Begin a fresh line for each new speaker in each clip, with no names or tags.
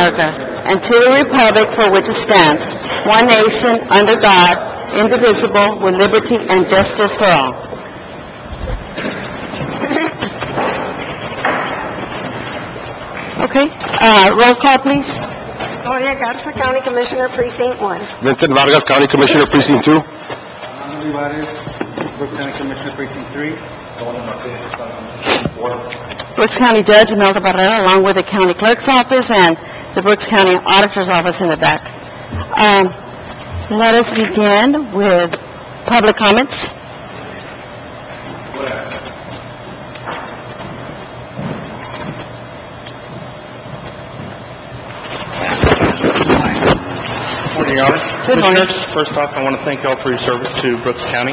America, and to the republic for which it stands, one nation, under God, indivisible, with liberty and justice for all. Okay, roll call, please.
Gloria Garza, County Commissioner, Precinct 1.
Vincent Vargas, County Commissioner, Precinct 2.
Armando Olivares, Brooks County Commissioner, Precinct 3.
Brooks County Judge Imelda Barrera, along with the County Clerk's Office and the Brooks County Auditor's Office in the back. Let us begin with public comments.
Morning, Your Honor.
Good morning.
Commissioners, first off, I want to thank you all for your service to Brooks County.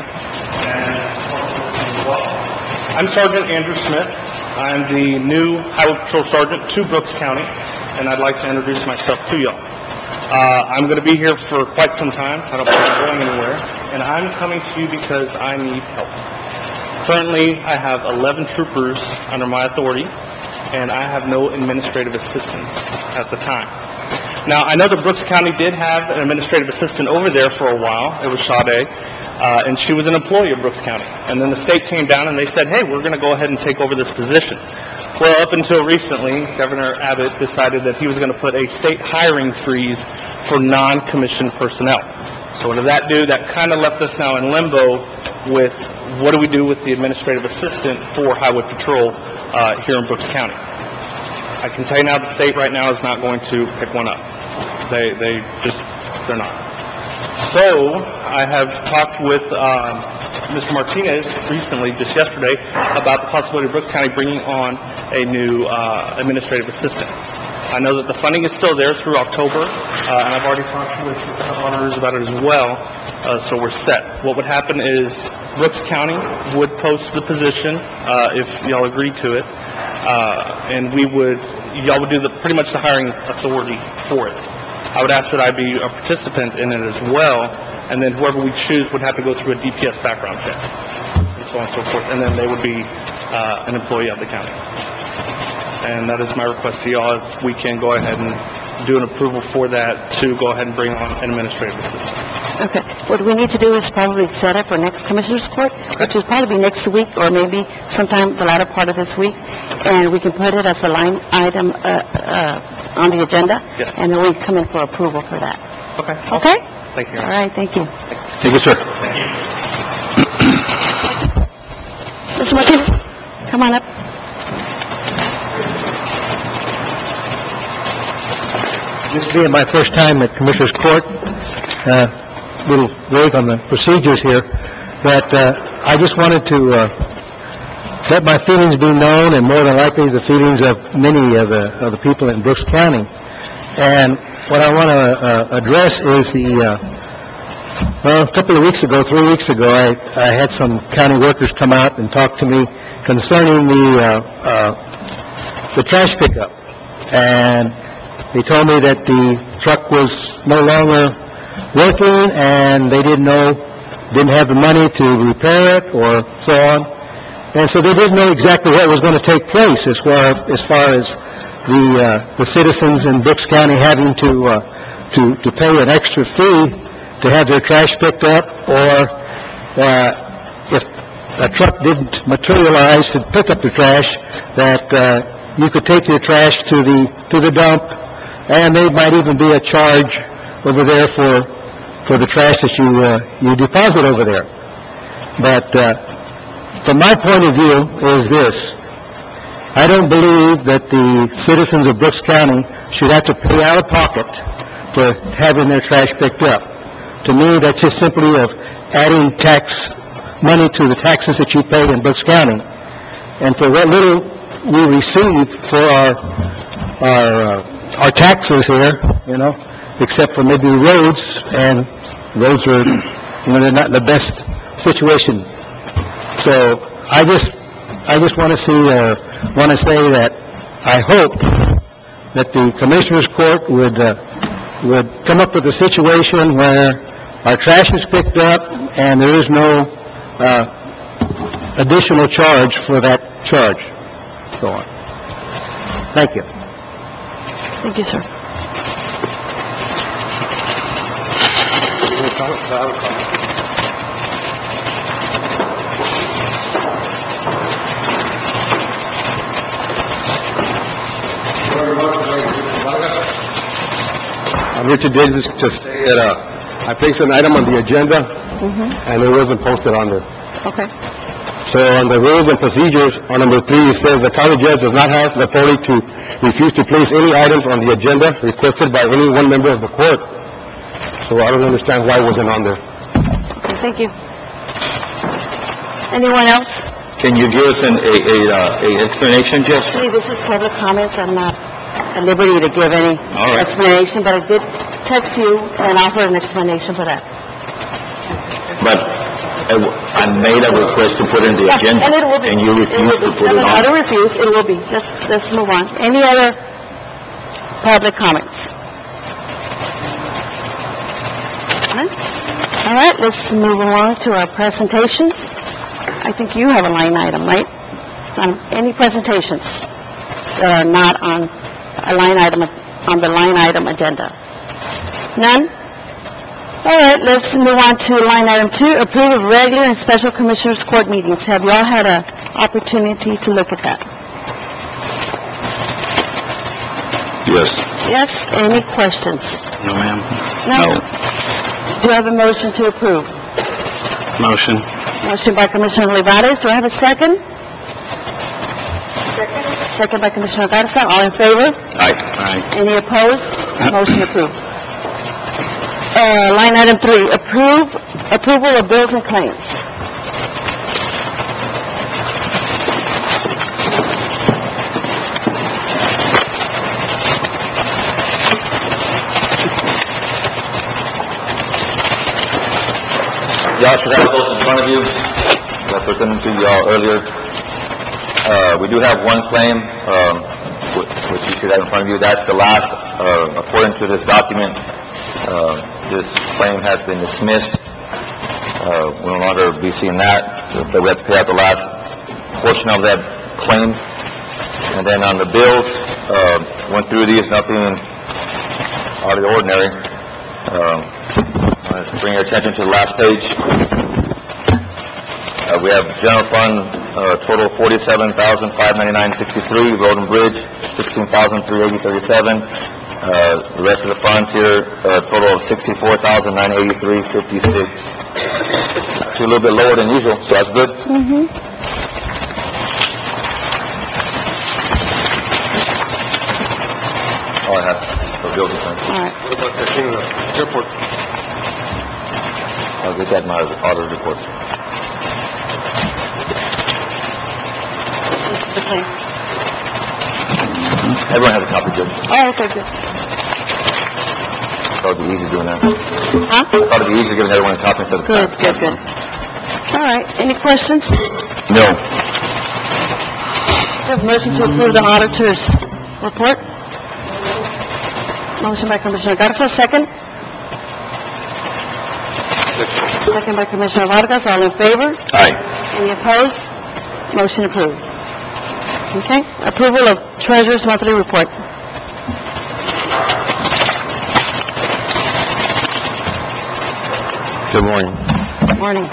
I'm Sergeant Andrew Smith. I'm the new Highway Patrol Sergeant to Brooks County, and I'd like to introduce myself to y'all. I'm going to be here for quite some time. I don't plan on going anywhere, and I'm coming to you because I need help. Currently, I have 11 troopers under my authority, and I have no administrative assistants at the time. Now, I know that Brooks County did have an administrative assistant over there for a while. It was Sade, and she was an employee of Brooks County. And then the state came down and they said, hey, we're going to go ahead and take over this position. Well, up until recently, Governor Abbott decided that he was going to put a state hiring freeze for non-commissioned personnel. So what did that do? That kind of left us now in limbo with what do we do with the administrative assistant for Highway Patrol here in Brooks County. I can tell you now the state right now is not going to pick one up. They're not. So I have talked with Mr. Martinez recently, just yesterday, about the possibility of Brooks County bringing on a new administrative assistant. I know that the funding is still there through October, and I've already talked with the auditors about it as well, so we're set. What would happen is Brooks County would post the position if y'all agree to it, and y'all would do pretty much the hiring authority for it. I would ask that I be a participant in it as well, and then whoever we choose would have to go through a DPS background check, and so on and so forth, and then they would be an employee of the county. And that is my request to y'all, if we can go ahead and do an approval for that to go ahead and bring on an administrative assistant.
Okay, what we need to do is probably set up for next Commissioners Court, which will probably be next week or maybe sometime the latter part of this week, and we can put it as a line item on the agenda,
Yes.
and then we come in for approval for that.
Okay.
Okay?
Thank you.
All right, thank you.
Thank you, sir.
Mr. Martinez, come on up.
This being my first time at Commissioners Court, little vague on the procedures here, but I just wanted to let my feelings be known, and more than likely the feelings of many of the people in Brooks County. And what I want to address is a couple of weeks ago, 3 weeks ago, I had some county workers come out and talk to me concerning the trash pickup. And they told me that the truck was no longer working, and they didn't have the money to repair it or so on. And so they didn't know exactly what was going to take place as far as the citizens in Brooks County having to pay an extra fee to have their trash picked up, or if a truck didn't materialize to pick up the trash, that you could take your trash to the dump, and there might even be a charge over there for the trash that you deposit over there. But from my point of view is this: I don't believe that the citizens of Brooks County should have to pay out of pocket for having their trash picked up. To me, that's just simply of adding tax money to the taxes that you pay in Brooks County. And for what little we receive for our taxes here, except for maybe roads, and roads are, they're not in the best situation. So I just want to say that I hope that the Commissioners Court would come up with a situation where our trash is picked up and there is no additional charge for that charge. So on. Thank you.
Thank you, sir.
I'm Richard Davis to say that, I placed an item on the agenda, and it wasn't posted on there.
Okay.
So on the rules and procedures, on number 3, it says the county judge does not have the authority to refuse to place any items on the agenda requested by any one member of the court. So I don't understand why it wasn't on there.
Okay, thank you. Anyone else?
Can you give us a explanation, Jess?
Actually, this is public comments. I'm not at liberty to give any
All right.
explanation, but I did text you and offer an explanation for that.
But I made a request to put it in the agenda,
And it will be.
and you refused to put it
No, I
on.
don't refuse. It will be. Let's move on. Any other public comments? None? All right, let's move along to our presentations. I think you have a line item, right? Any presentations that are not on a line item, on the line item agenda? None? All right, let's move on to line item 2, approve of regular and special commissioners' court meetings. Have you all had an opportunity to look at that?
Yes.
Yes? Any questions?
No, ma'am.
No? Do I have a motion to approve?
Motion.
Motion by Commissioner Olivares. Do I have a second? Second by Commissioner Garza. All in favor?
Aye.
Any opposed? Motion approved. Line item 3, approval of bills and claims.
Y'all should have those in front of you, I presented to y'all earlier. We do have one claim, which you should have in front of you. That's the last, according to this document, this claim has been dismissed. We'll no longer be seeing that, but we have to pay out the last portion of that claim. And then on the bills, went through these, nothing out of the ordinary. I want to bring your attention to the last page. We have general fund, total $47,599.63, road and bridge, $16,380.37. The rest of the funds here, total of $64,983.56. Actually a little bit lower than usual, so that's good. All I have for bills and claims.
All right.
What about the airport?
I'll get that in my audit report.
This is the claim.
Everyone has a copy, Judge.
Oh, okay, good.
I thought it'd be easy doing that.
Huh?
I thought it'd be easier giving everyone a copy instead of...
Good. All right, any questions?
No.
We have a motion to approve the auditor's report. Motion by Commissioner Garza, second. Second by Commissioner Vargas, all in favor?
Aye.
Any opposed? Motion approved. Okay, approval of treasurer's monthly report.
Good morning.
Morning.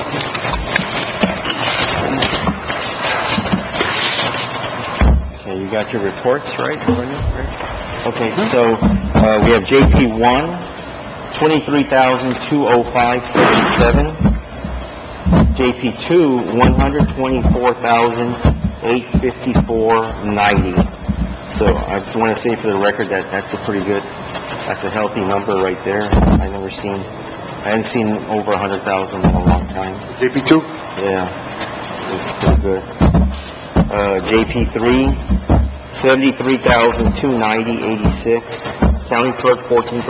Okay, you got your reports, right? Okay, so, we have JP 1, $23,205.77. JP 2, $124,854.90. So, I just want to say for the record that that's a healthy number right there. I hadn't seen over 100,000 in a long time.
JP2?
Yeah, it's pretty good. JP 3, $73,290.86. County clerk,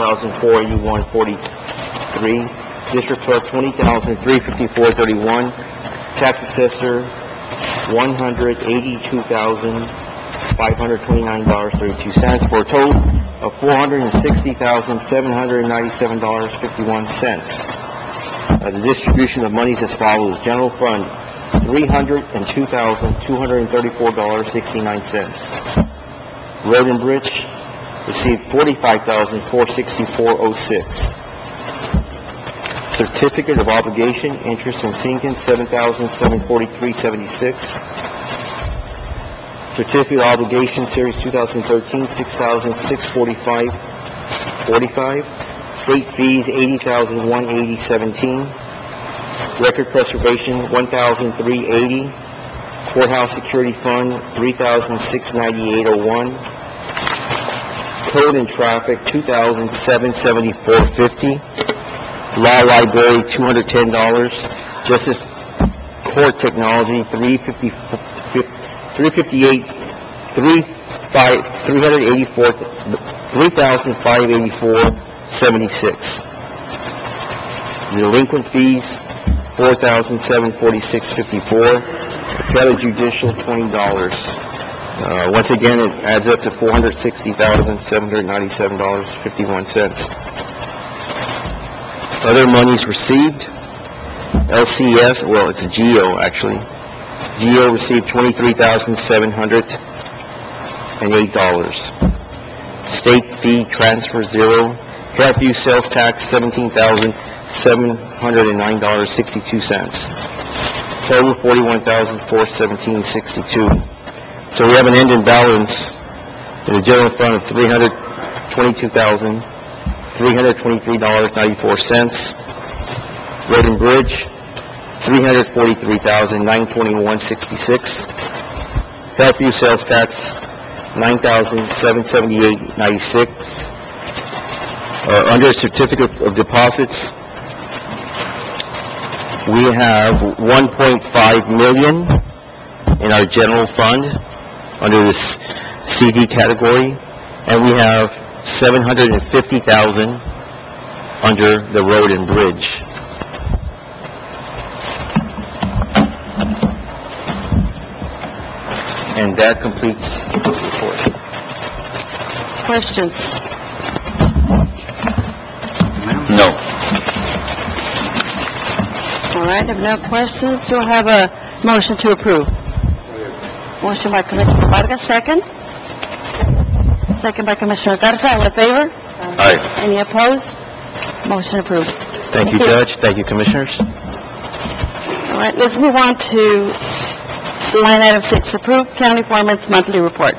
$14,481.43. District clerk, $20,354.31. Tax assessor, $182,529.32, for a total of $460,797.51. The distribution of monies as follows: general fund, $302,234.69. Road and bridge received $45,464.06. Certificate of obligation, interest and sinking, $7,743.76. Certificate of obligation, Series 2013, $6,645.45. State fees, $80,180.17. Record preservation, $1,380. Courthouse security fund, $3,698.01. Code and traffic, $2,774.50. Law library, $210. Justice court technology, $3,584.76. Delinquent fees, $4,746.54. Judicial, $20. Once again, it adds up to $460,797.51. Other monies received, LCS, well, it's a GEO, actually. GEO received $23,708. State fee transfer, $0. Health use sales tax, $17,709.62. Total, $41,417.62. So we have an ending balance in the general fund of $322,323.94. Road and Bridge, $343,921.66. Health use sales tax, $9,778.96. Under certificate of deposits, we have $1.5 million in our general fund under this CD category, and we have $750,000 under the Road and Bridge. And that completes the report.
Questions?
No.
All right, if no questions, do I have a motion to approve? Motion by Commissioner Vargas, second. Second by Commissioner Garza, all in favor?
Aye.
Any opposed? Motion approved.
Thank you, Judge. Thank you, Commissioners.
All right, let's move on to line item 6, approve county foreman's monthly report.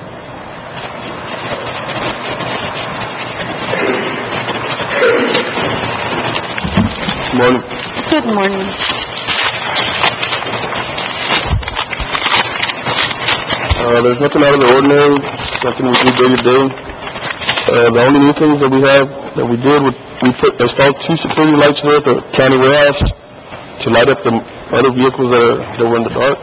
Morning.
Good morning.
There's nothing out of the ordinary, something we do day to day. The only new things that we did, we installed 2 security lights there at the county warehouse to light up the other vehicles that were in the dark.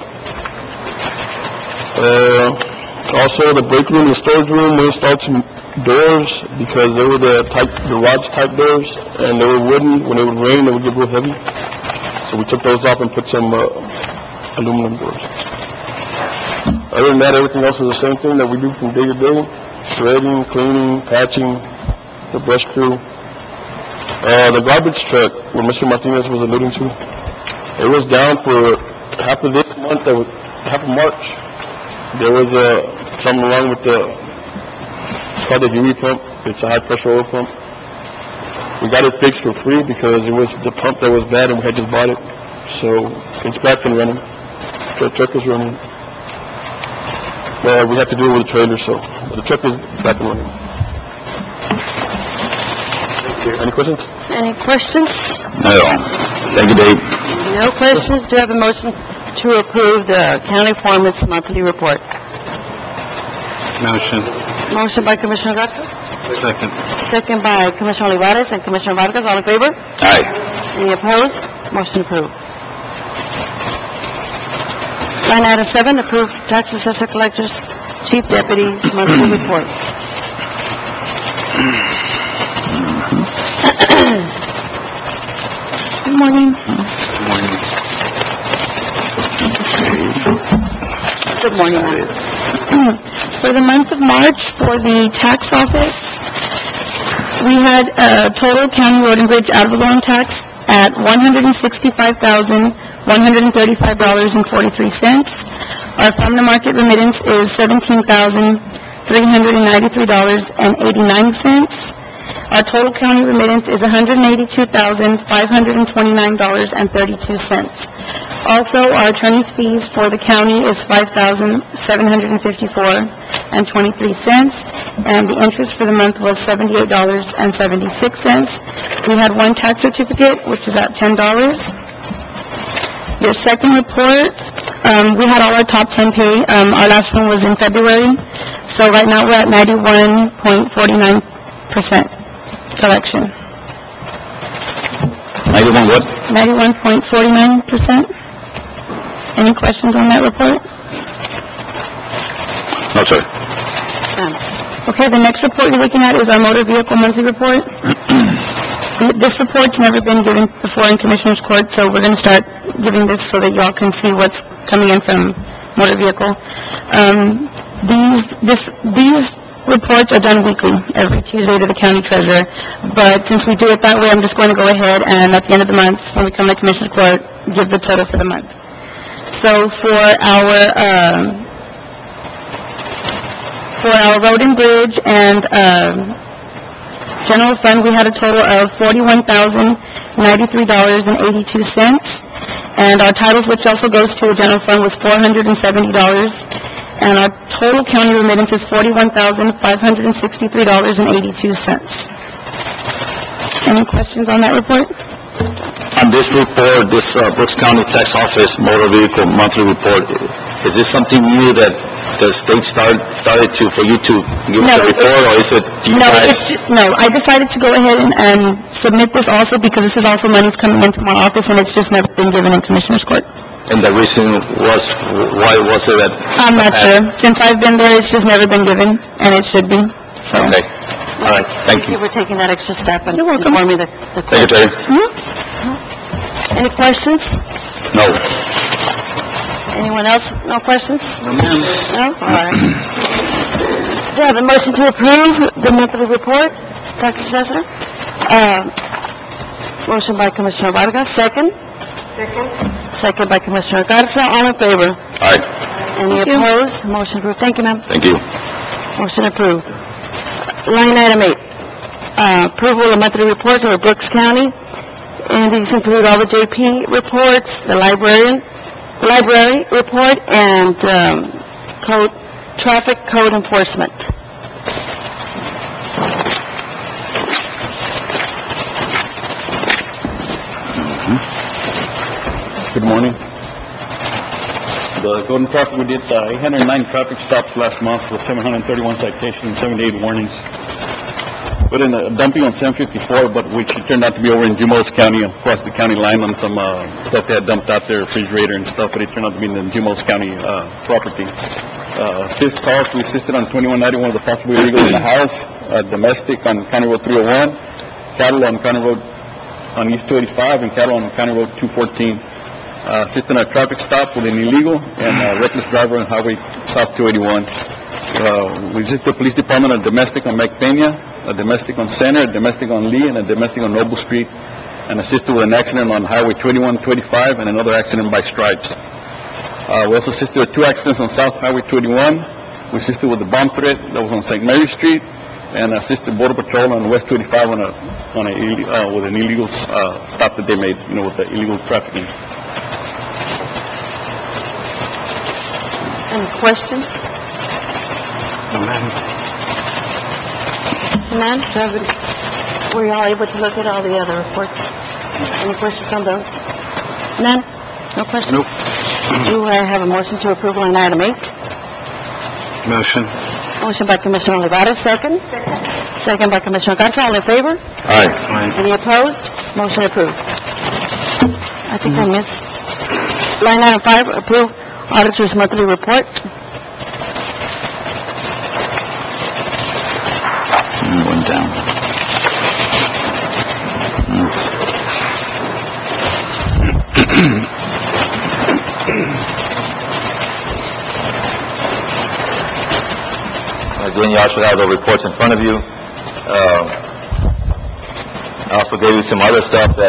Also, the break room and the storage room, we installed some doors because they were the Rogers type doors, and they were wooden. When it would rain, they would get real heavy. So we took those off and put some aluminum doors. Other than that, everything else is the same thing that we do from day to day. Shredding, cleaning, patching, the brush crew. The garbage truck, where Mr. Martinez was alluding to, it was down for half of this month, half of March. There was something wrong with it's called the UV pump. It's a high pressure oil pump. We got it fixed for free because it was the pump that was bad and we had just bought it. So it's back and running. The truck is running. We have to do it with a trailer, so the truck is back and running. Any questions?
Any questions?
No. Thank you, Dave.
No questions. Do I have a motion to approve the county foreman's monthly report?
Motion.
Motion by Commissioner Garza,
Second.
second by Commissioner Olivares and Commissioner Vargas, all in favor?
Aye.
Any opposed? Motion approved. Line item 7, approve tax assessor collectors, chief deputies monthly report. Good morning. Good morning, ma'am.
For the month of March, for the tax office, we had a total county road and bridge ad valorem tax at $165,135.43. Our from the market remittance is $17,393.89. Our total county remittance is $182,529.32. Also, our attorney's fees for the county is $5,754.23, and the interest for the month was $78.76. We had one tax certificate, which is at $10. Your second report, we had all our top 10 pay. Our last one was in February. So right now we're at 91.49% collection.
91 what?
91.49%. Any questions on that report?
No, sir.
Okay, the next report you're looking at is our motor vehicle monthly report. This report's never been given before in Commissioners Court, so we're going to start giving this so that y'all can see what's coming in from motor vehicle. These reports are done weekly, every Tuesday to the county treasurer. But since we do it that way, I'm just going to go ahead and at the end of the month, when we come to Commissioners Court, give the total for the month. So for our road and bridge and general fund, we had a total of $41,093.82, and our titles, which also goes to the general fund, was $470, and our total county remittance is $41,563.82. Any questions on that report?
On this report, this Brooks County Tax Office Motor Vehicle Monthly Report, is this something new that the state started for you to give us a report, or is it you guys?
No, I decided to go ahead and submit this also because this is also money's coming in from our office, and it's just never been given in Commissioners Court.
And the reason was, why was it that?
I'm not sure. Since I've been there, it's just never been given, and it should be, so.
Okay. All right, thank you.
for taking that extra step and
You're welcome.
informing the
Thank you, Terry.
Any questions?
No.
Anyone else? No questions? No, ma'am. No? All right. Do I have a motion to approve the monthly report, Tax Assessor? Motion by Commissioner Vargas, second. Second by Commissioner Garza, all in favor?
All right,
Any opposed? Motion approved. Thank you, ma'am.
thank you.
Motion approved. Line item 8, approval of monthly reports of Brooks County, and these include all the JP reports, the library report, and traffic code enforcement.
Good morning. The Golden Traffic, we did 809 traffic stops last month with 731 citations and 78 warnings. Put in a dumping on 754, but which turned out to be over in Jumo's County, across the county line on some stuff they had dumped out there, refrigerator and stuff, but it turned out to be in the Jumo's County property. Assist calls, we assisted on 2191 with the possible illegal in the house, domestic on County Road 301, cattle on County Road on East 285, and cattle on County Road 214. Assisting a traffic stop with an illegal and reckless driver on Highway South 281. We visit the police department on domestic on McPena, a domestic on Center, a domestic on Lee, and a domestic on Noble Street, and assisted with an accident on Highway 21, 25, and another accident by Stripes. We also assisted with 2 accidents on South Highway 21. We assisted with the bomb threat that was on St. Mary Street, and assisted Border Patrol on West 25 with an illegal stop that they made, with the illegal trafficking.
Any questions? None? Were you all able to look at all the other reports? Any questions on those? None? No questions?
Nope.
Do I have a motion to approve line item 8?
Motion.
Motion by Commissioner Olivares, second. Second by Commissioner Garza, all in favor?
Aye.
Any opposed? Motion approved. I think I missed. Line item 5, approve auditor's monthly report.
Went down. Again, y'all should have the reports in front of you. I also gave you some other stuff that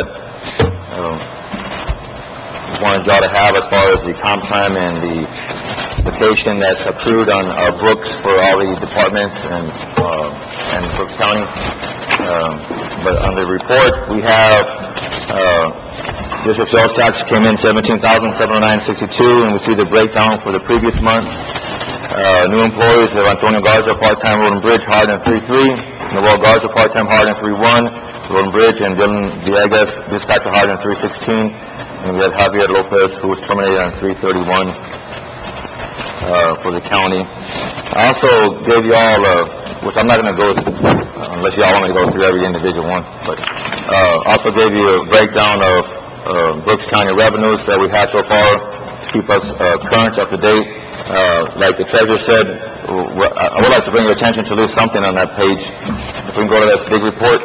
wanted y'all to have as far as the comp time and the vacation that's approved on our books for all the departments and Brooks County. But on the report, we have, district sales tax came in $17,709.62, and we see the breakdown for the previous months. New employees, we have Antonio Garza, part-time Road and Bridge, Hardin 3-3, Noel Garza, part-time Hardin 3-1, Road and Bridge, and Dylan Villegas, dispatcher Hardin 3-16, and we have Javier Lopez, who was terminated on 3-31 for the county. I also gave you all, which I'm not going to go unless y'all want me to go through every individual one, but also gave you a breakdown of Brooks County revenues that we had so far to keep us current, up to date. Like the treasurer said, I would like to bring your attention to at least something on that page. If we can go to that big report.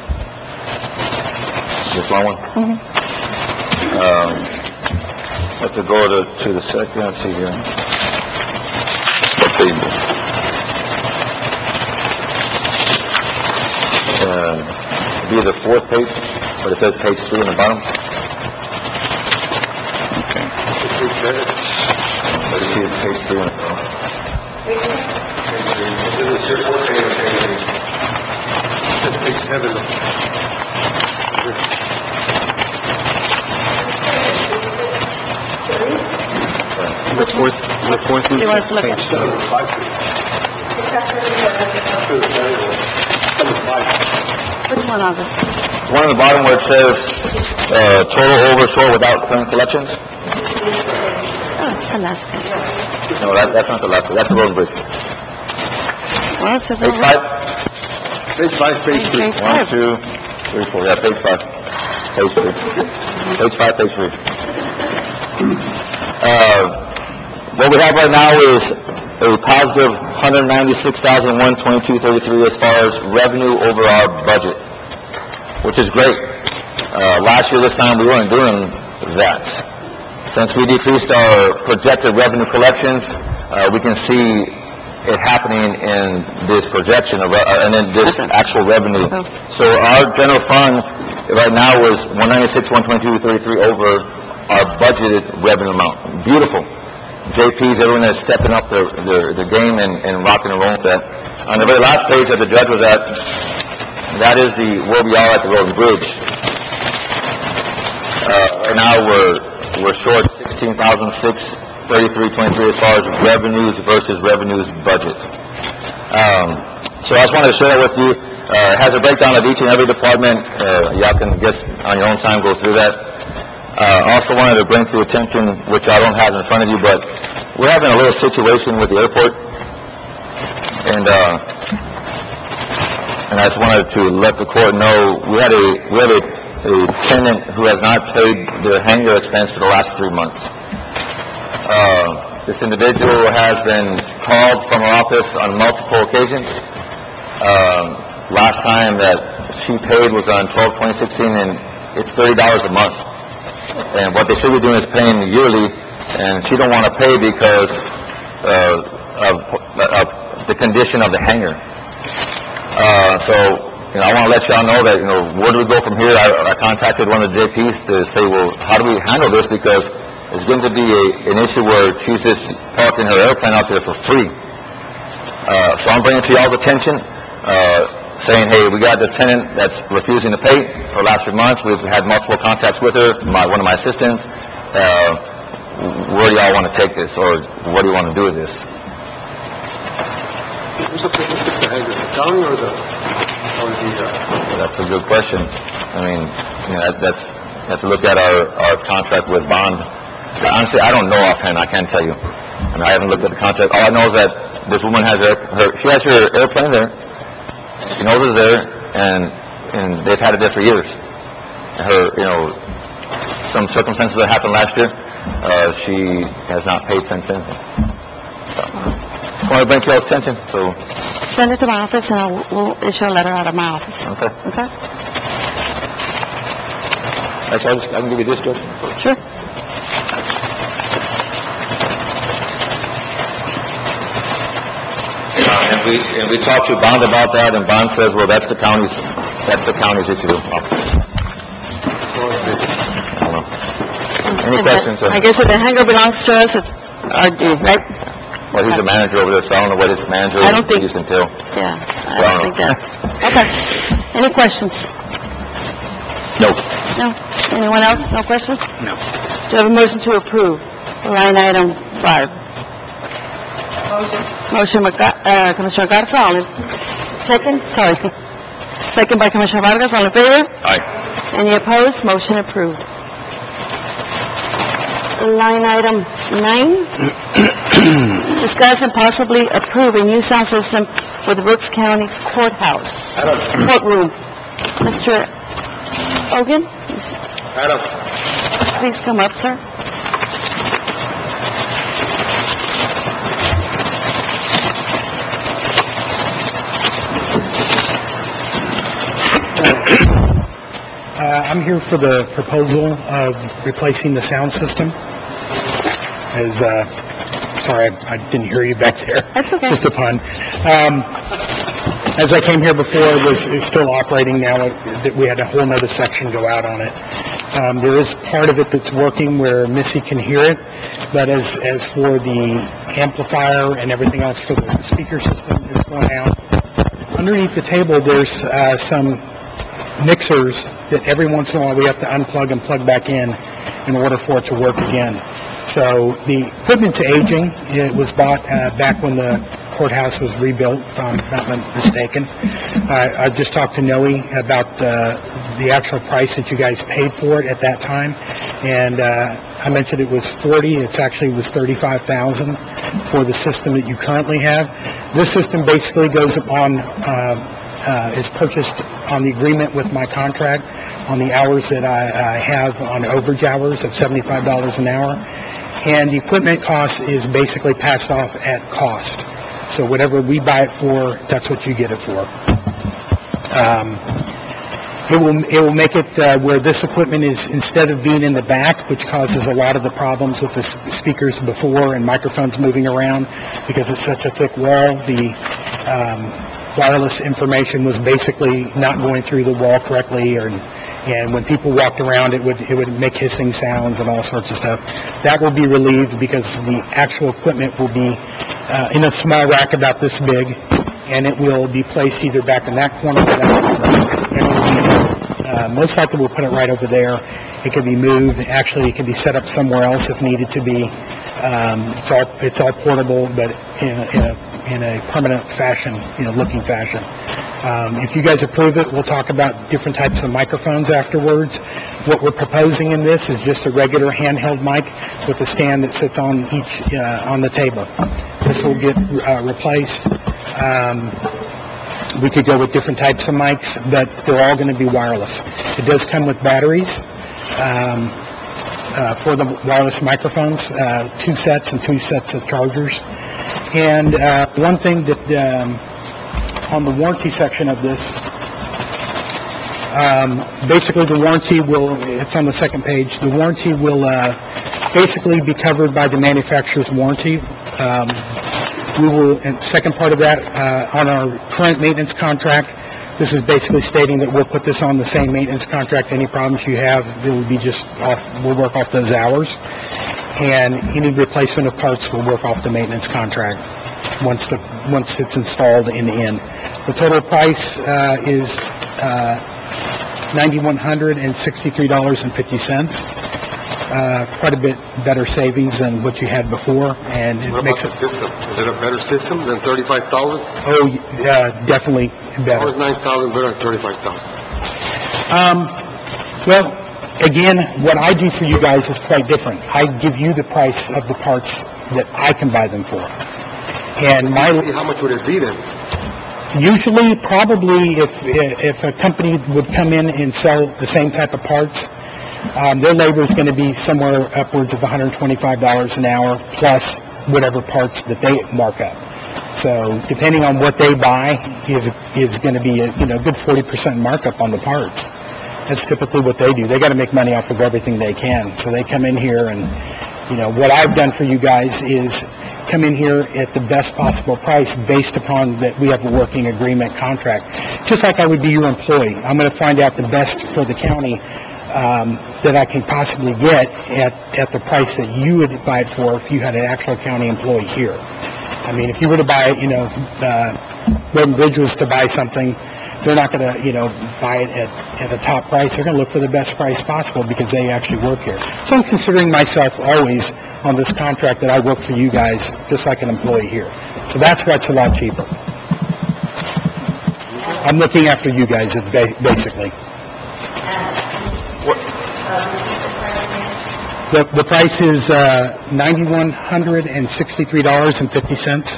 This long one? Have to go to the second, let's see here. What page? Be the fourth page, but it says page 3 on the bottom. Okay. Let's see page 3 on the bottom. This is your fourth page. It's page 7.
The fourth one?
He wants to look at. Which one, August?
One on the bottom where it says total overshore without current collections.
Oh, it's the last page.
No, that's not the last one. That's the Road and Bridge.
Well, it says...
Page 5?
Page 5, page 3.
Page
1,
5.
2, 3, 4. Yeah, page 5. Page 3. Page 5, page 3. What we have right now is a positive $196,122.33 as far as revenue over our budget, which is great. Last year this time we weren't doing that. Since we decreased our projected revenue collections, we can see it happening in this projection of, and in this actual revenue. So our general fund right now is $196,122.33 over our budgeted revenue amount. Beautiful. JP's, everyone is stepping up their game and rocking and rolling with that. On the very last page that the judge was at, that is where we are at the Road and Bridge. Right now we're short $16,633.23 as far as revenues versus revenues budget. So I just wanted to share that with you. It has a breakdown of each and every department. Y'all can just on your own time go through that. Also wanted to bring to attention, which I don't have in front of you, but we're having a little situation with the airport, and I just wanted to let the court know we have a tenant who has not paid their hangar expense for the last 3 months. This individual has been called from our office on multiple occasions. Last time that she paid was on 12/2016, and it's $30 a month. And what they should be doing is paying yearly, and she don't want to pay because of the condition of the hangar. So, I want to let y'all know that, where do we go from here? I contacted one of the JPs to say, well, how do we handle this? Because it's going to be an issue where she's just parking her airplane out there for free. So I'm bringing it to y'all's attention, saying, hey, we got this tenant that's refusing to pay for the last 3 months. We've had multiple contacts with her, one of my assistants. Where do y'all want to take this, or what do you want to do with this?
Who's up to fix the hangar, the county or the
That's a good question. I mean, that's to look at our contract with Bond. Honestly, I don't know offhand. I can't tell you. I mean, I haven't looked at the contract. All I know is that this woman has she has her airplane there. She knows it's there, and they've had it there for years. Her, some circumstances that happened last year, she has not paid since then. So, just want to bring to y'all's attention. So,
Send it to my office, and we'll issue a letter out of my office.
okay.
Okay?
Actually, I can give you this, Judge.
Sure.
And we talked to Bond about that, and Bond says, well, that's the county's issue. I don't know. Any questions?
I guess if the hangar belongs to us, it's our due, right?
Well, he's the manager over there, so I don't know what his manager
I don't think-
duties entail.
Yeah,
So
I don't think that. Okay. Any questions?
No.
No? Anyone else? No questions?
No.
Do you have a motion to approve line item 5? Motion by Commissioner Garza, all in... Second? Sorry. Second by Commissioner Vargas, all in favor?
Aye.
Any opposed? Motion approved. Line item 9, discuss and possibly approve a new sound system for the Brooks County Courthouse. Courtroom. Mr. Hogan, please come up, sir.
I'm here for the proposal of replacing the sound system. Sorry, I didn't hear you back there.
That's okay.
Just a pun. As I came here before, it's still operating now. We had a whole nother section go out on it. There is part of it that's working where Missy can hear it, but as for the amplifier and everything else for the speaker system, it's going out. Underneath the table, there's some mixers that every once in a while we have to unplug and plug back in order for it to work again. So the equipment's aging. It was bought back when the courthouse was rebuilt, if I'm not mistaken. I just talked to Noe about the actual price that you guys paid for it at that time, and I mentioned it was $40,000. It actually was $35,000 for the system that you currently have. This system basically goes upon is purchased on the agreement with my contract on the hours that I have on overage hours of $75 an hour. And the equipment cost is basically passed off at cost. So whatever we buy it for, that's what you get it for. It will make it where this equipment is, instead of being in the back, which causes a lot of the problems with the speakers before and microphones moving around because it's such a thick wall, the wireless information was basically not going through the wall correctly, and when people walked around, it would make hissing sounds and all sorts of stuff. That will be relieved because the actual equipment will be in a small rack about this big, and it will be placed either back in that corner or that corner. And it will be, most likely we'll put it right over there. It can be moved. Actually, it can be set up somewhere else if needed to be. It's all portable, but in a permanent fashion, looking fashion. If you guys approve it, we'll talk about different types of microphones afterwards. What we're proposing in this is just a regular handheld mic with a stand that sits on each on the table. This will get replaced. We could go with different types of mics, but they're all going to be wireless. It does come with batteries for the wireless microphones, 2 sets and 2 sets of chargers. And one thing that on the warranty section of this, basically the warranty it's on the second page, the warranty will basically be covered by the manufacturer's warranty. We will, and second part of that, on our current maintenance contract, this is basically stating that we'll put this on the same maintenance contract. Any problems you have, it will be just we'll work off those hours. And any replacement of parts will work off the maintenance contract once it's installed in the end. The total price is $9,163.50. Quite a bit better savings than what you had before, and it makes it...
system? Is it a better system than $35,000?
Oh, definitely better.
How is $9,000 better than $35,000?
Well, again, what I do for you guys is quite different. I give you the price of the parts that I can buy them for. And
how much would it be then?
Usually, probably, if a company would come in and sell the same type of parts, their labor is going to be somewhere upwards of $125 an hour plus whatever parts that they mark up. So depending on what they buy is going to be a good 40% markup on the parts. That's typically what they do. They got to make money off of everything they can. So they come in here and, what I've done for you guys is come in here at the best possible price based upon that we have a working agreement contract. Just like I would be your employee. I'm going to find out the best for the county that I can possibly get at the price that you would buy it for if you had an actual county employee here. I mean, if you were to buy, Roden Bridge was to buy something, they're not going to, buy it at a top price. They're going to look for the best price possible because they actually work here. So I'm considering myself always on this contract that I work for you guys just like an employee here. So that's why it's a lot cheaper. I'm looking after you guys, basically. The price is $9,163.50.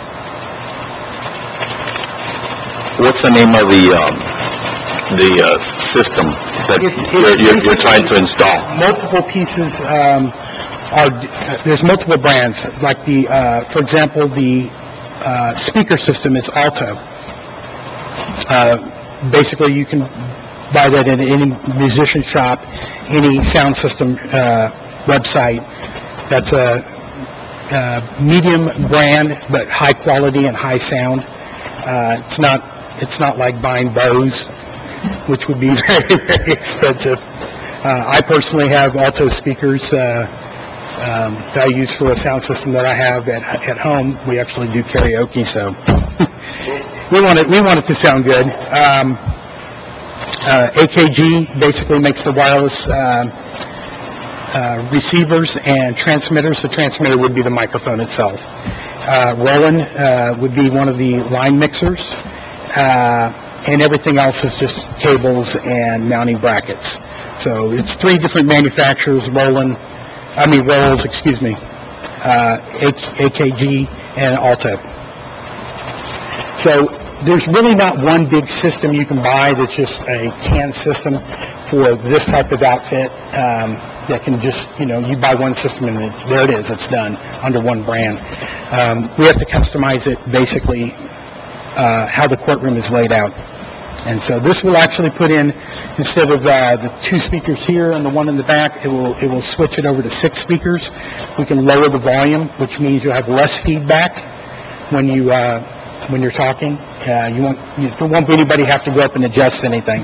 What's the name of the system that you're trying to install?
Multiple pieces there's multiple brands. Like for example, the speaker system is Alto. Basically, you can buy that in any musician shop, any sound system website. That's a medium brand, but high quality and high sound. It's not like buying Bose, which would be very, very expensive. I personally have Alto speakers that I use for a sound system that I have at home. We actually do karaoke, so we want it to sound good. AKG basically makes the wireless receivers and transmitters. The transmitter would be the microphone itself. Roland would be one of the line mixers, and everything else is just cables and mounting brackets. So it's 3 different manufacturers, Rolls, AKG, and Alto. So there's really not one big system you can buy that's just a canned system for this type of outfit that can just, you buy one system and there it is, it's done under one brand. We have to customize it basically how the courtroom is laid out. And so this will actually put in, instead of the 2 speakers here and the one in the back, it will switch it over to 6 speakers. We can lower the volume, which means you'll have less feedback when you're talking. There won't be anybody have to go up and adjust anything.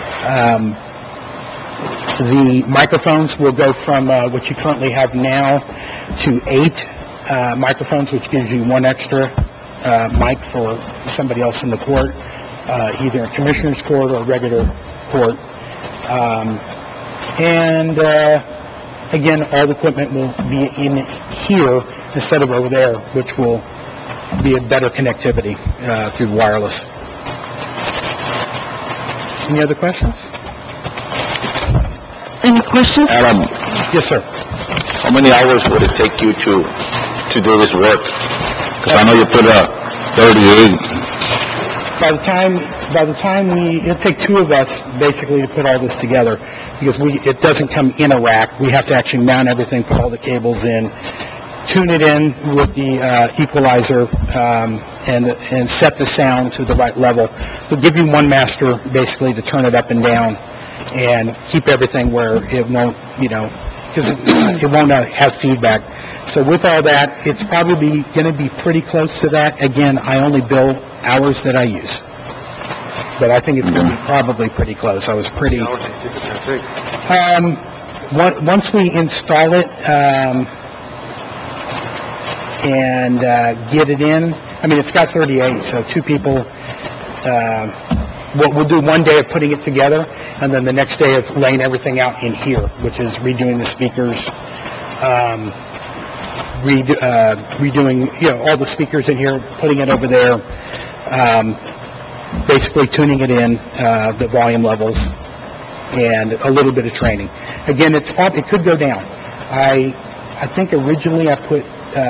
The microphones will go from what you currently have now to 8 microphones, which gives you 1 extra mic for somebody else in the court, either a commissioner's court or a regular court. Again, all the equipment will be in here instead of over there, which will be a better connectivity through wireless. Any other questions?
Any questions?
Adam,
Yes, sir.
how many hours would it take you to do this work? Because I know you put 38.
By the time it'll take 2 of us basically to put all this together, because it doesn't come in a rack. We have to actually mount everything, put all the cables in, tune it in with the equalizer, and set the sound to the right level. We'll give you one master basically to turn it up and down and keep everything where it won't, because it won't have feedback. So with all that, it's probably going to be pretty close to that. Again, I only bill hours that I use. But I think it's going to be probably pretty close. I was pretty... once we install it and get it in, it's got 38, so 2 people... we'll do one day of putting it together, and then the next day of laying everything out in here, which is redoing the speakers, redoing, all the speakers in here, putting it over there, basically tuning it in, the volume levels, and a little bit of training. Again, it could go down. I think originally I put,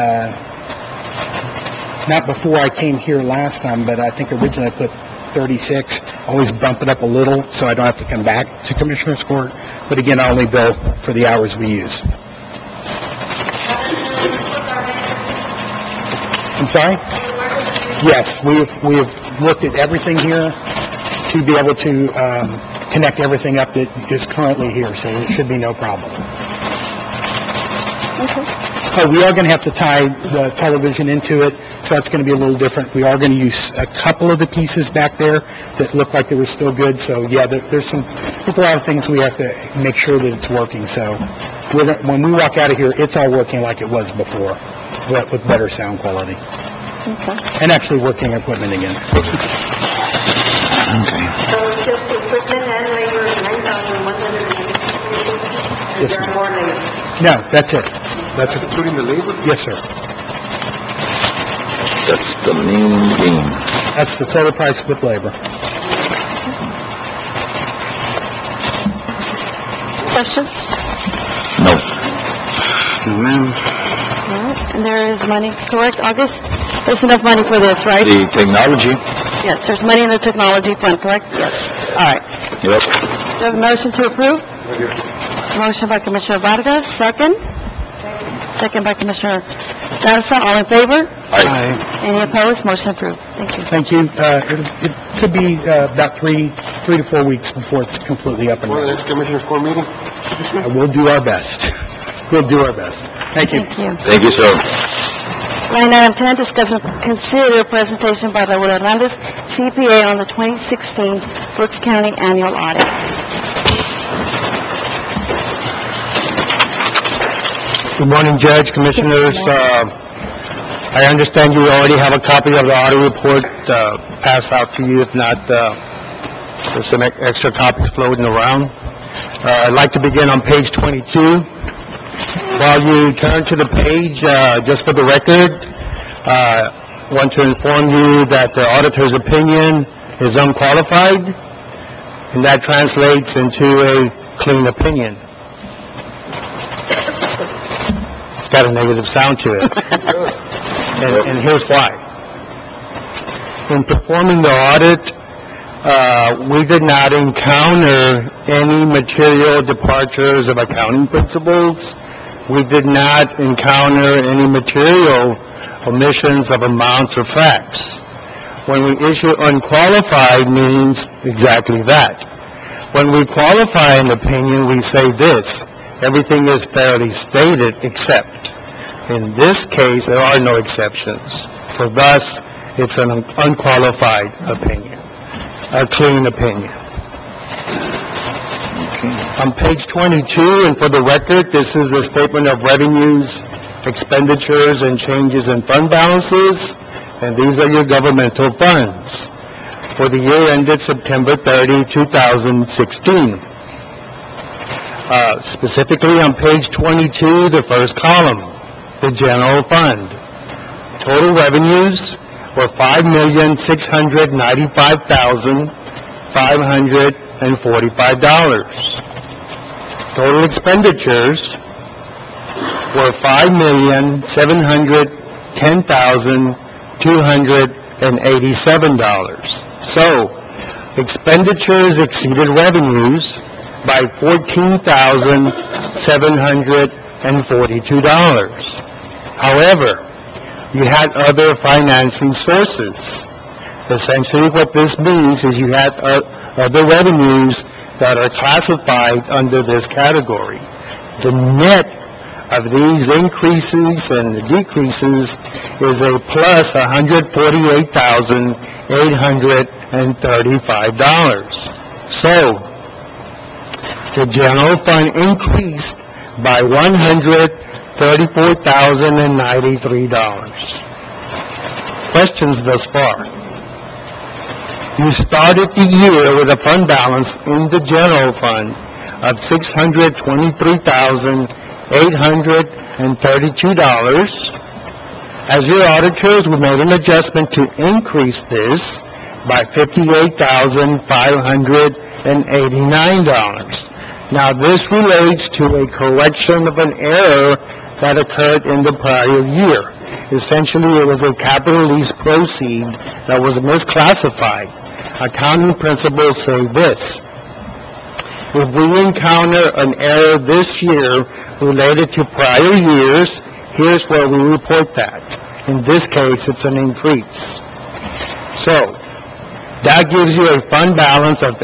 not before I came here last time, but I think originally I put 36, always bump it up a little so I don't have to come back to Commissioner's Court. But again, I only bill for the hours we use. I'm sorry? Yes, we have looked at everything here to be able to connect everything up that is currently here, so there should be no problem. We are going to have to tie the television into it, so that's going to be a little different. We are going to use a couple of the pieces back there that look like they were still good. So yeah, there's a lot of things we have to make sure that it's working. So when we walk out of here, it's all working like it was before, but with better sound quality. And actually working equipment again.
So it's just equipment and labor is 9,160.
Yes,
Is there
ma'am.
more labor?
No, that's it. That's it.
Including the labor?
Yes, sir.
That's the main game.
That's the total price with labor.
Questions?
No.
All right, and there is money, correct, August? There's enough money for this, right?
The technology.
Yes, there's money in the technology fund, correct? Yes. All right.
Yep.
Do you have a motion to approve? Motion by Commissioner Vargas, second. Second by Commissioner Garza, all in favor?
Aye.
Any opposed? Motion approved. Thank you.
Thank you. It could be about 3 to 4 weeks before it's completely up and
For the
running.
next Commissioners Court meeting?
We'll do our best. We'll do our best. Thank you.
Thank you.
Thank you, sir.
Line item 10, discuss and consider presentation by Raul Hernandez, CPA, on the 2016 Brooks County Annual Audit.
Good morning, Judge, Commissioners. I understand you already have a copy of the audit report passed out to you. If not, there's some extra copies floating around. I'd like to begin on page 22. While you turn to the page, just for the record, I want to inform you that the auditor's opinion is unqualified, and that translates into a clean opinion. It's got a negative sound to it. And here's why. In performing the audit, we did not encounter any material departures of accounting principles. We did not encounter any material omissions of amounts or facts. When we issue unqualified means exactly that. When we qualify an opinion, we say this: everything is fairly stated except. In this case, there are no exceptions. So thus, it's an unqualified opinion, a clean opinion. On page 22, and for the record, this is the statement of revenues, expenditures, and changes in fund balances, and these are your governmental funds for the year ended September 30, 2016. Specifically on page 22, the first column, the general fund. Total revenues were $5,695,545. Total expenditures were $5,710,287. So, expenditures exceeded revenues by $14,742. However, you had other financing sources. Essentially, what this means is you had other revenues that are classified under this category. The net of these increases and the decreases is a plus $148,835. So, the general fund increased by $134,093. Questions thus far? You started the year with a fund balance in the general fund of $623,832. As your auditors, we made an adjustment to increase this by $58,589. Now, this relates to a correction of an error that occurred in the prior year. Essentially, it was a capital lease proceed that was misclassified. Accounting principles say this: if we encounter an error this year related to prior years, here's where we report that. In this case, it's an increase. So, that gives you a fund balance of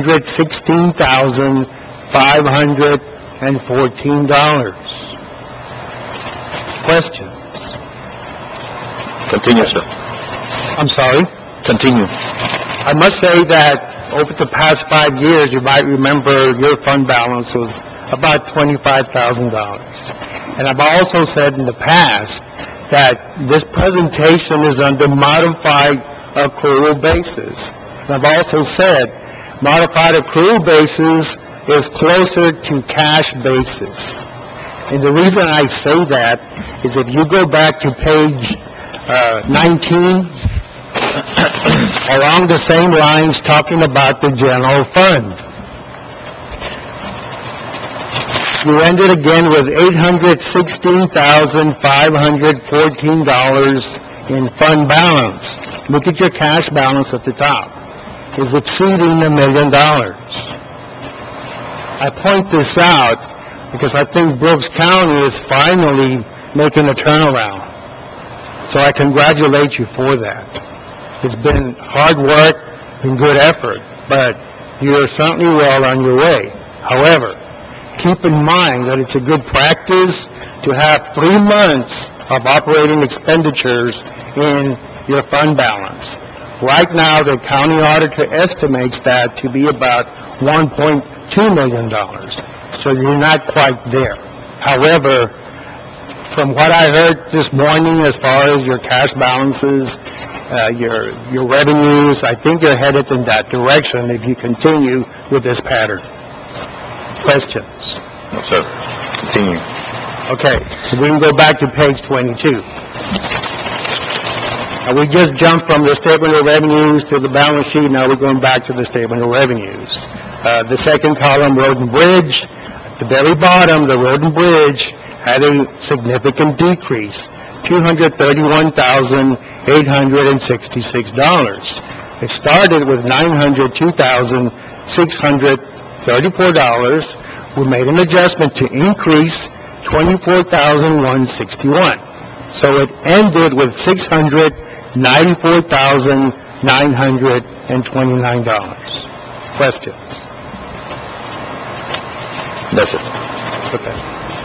$816,514. Questions?
Continue, sir.
I'm sorry?
Continue.
I must say that over the past 5 years, you might remember your fund balance was about $25,000. And I've also said in the past that this presentation is under modified accrual basis. I've also said, modified accrual basis is closer to cash basis. And the reason I say that is if you go back to page 19, along the same lines talking about the general fund, you ended again with $816,514 in fund balance. Look at your cash balance at the top. Is exceeding $1 million. I point this out because I think Brooks County is finally making a turnaround. So I congratulate you for that. It's been hard work and good effort, but you're certainly well on your way. However, keep in mind that it's a good practice to have 3 months of operating expenditures in your fund balance. Right now, the county auditor estimates that to be about $1.2 million. So you're not quite there. However, from what I heard this morning as far as your cash balances, your revenues, I think you're headed in that direction if you continue with this pattern. Questions?
No, sir. Continue.
Okay, so we can go back to page 22. We just jumped from the statement of revenues to the balance sheet. Now we're going back to the statement of revenues. The second column, road and bridge. At the very bottom, the road and bridge had a significant decrease, $231,866. It started with $902,634. We made an adjustment to increase $24,161. So it ended with $694,929. Questions?
That's it.
Okay.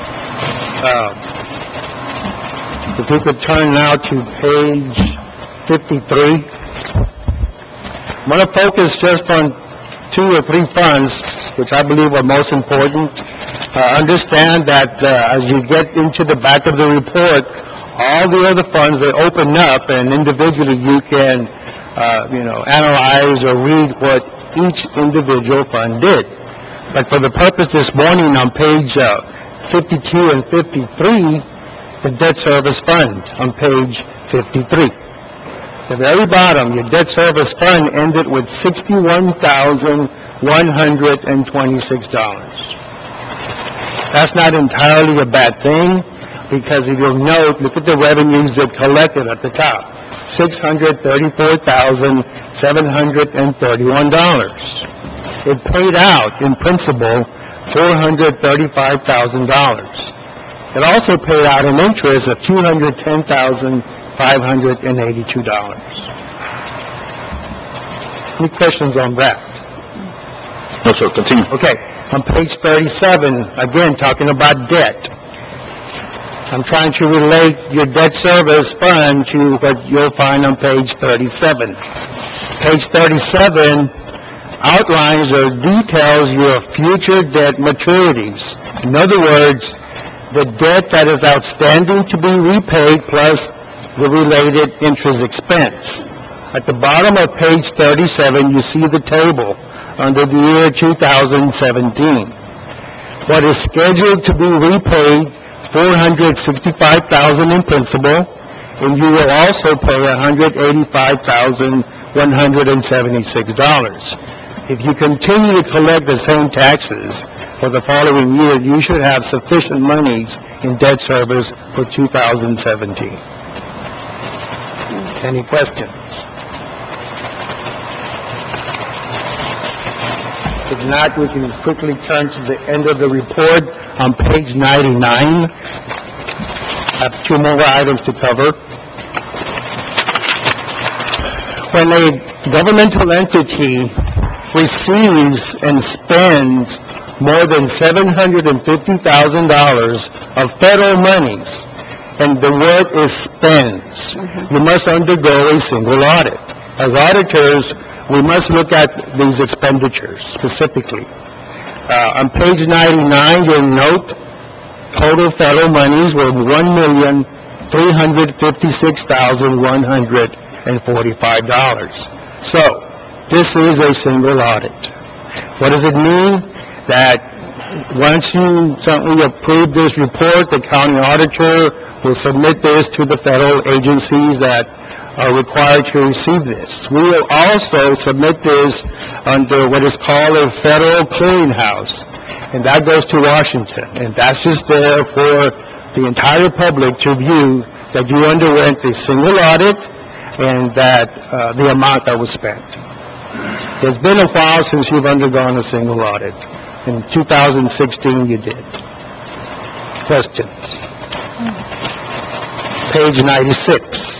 If we could turn now to page 53. I'm going to focus just on 2 or 3 funds, which I believe are most important. Understand that as you get into the back of the report, all the other funds, they open up, and individually you can, analyze or read what each individual fund did. But for the purpose this morning, on page 52 and 53, the debt service fund on page 53. At the very bottom, your debt service fund ended with $61,126. That's not entirely a bad thing, because if you'll note, look at the revenues that collected at the top, $634,731. It paid out, in principal, $435,000. It also paid out an interest of $210,582. Any questions on that?
No, sir. Continue.
Okay, on page 37, again, talking about debt. I'm trying to relate your debt service fund to what you'll find on page 37. Page 37 outlines or details your future debt maturities. In other words, the debt that is outstanding to be repaid plus the related interest expense. At the bottom of page 37, you see the table under the year 2017. What is scheduled to be repaid, $465,000 in principal, and you will also pay $185,176. If you continue to collect the same taxes for the following year, you should have sufficient monies in debt service for 2017. Any questions? If not, we can quickly turn to the end of the report on page 99. I have 2 more items to cover. When a governmental entity receives and spends more than $750,000 of federal monies, and the word is spends, you must undergo a single audit. As auditors, we must look at these expenditures specifically. On page 99, you'll note total federal monies were $1,356,145. So, this is a single audit. What does it mean? That once you certainly approve this report, the county auditor will submit this to the federal agencies that are required to receive this. We will also submit this under what is called a federal clearinghouse, and that goes to Washington, and that's just there for the entire public to view that you underwent a single audit and that the amount that was spent. It's been a while since you've undergone a single audit. In 2016, you did. Questions? Page 96.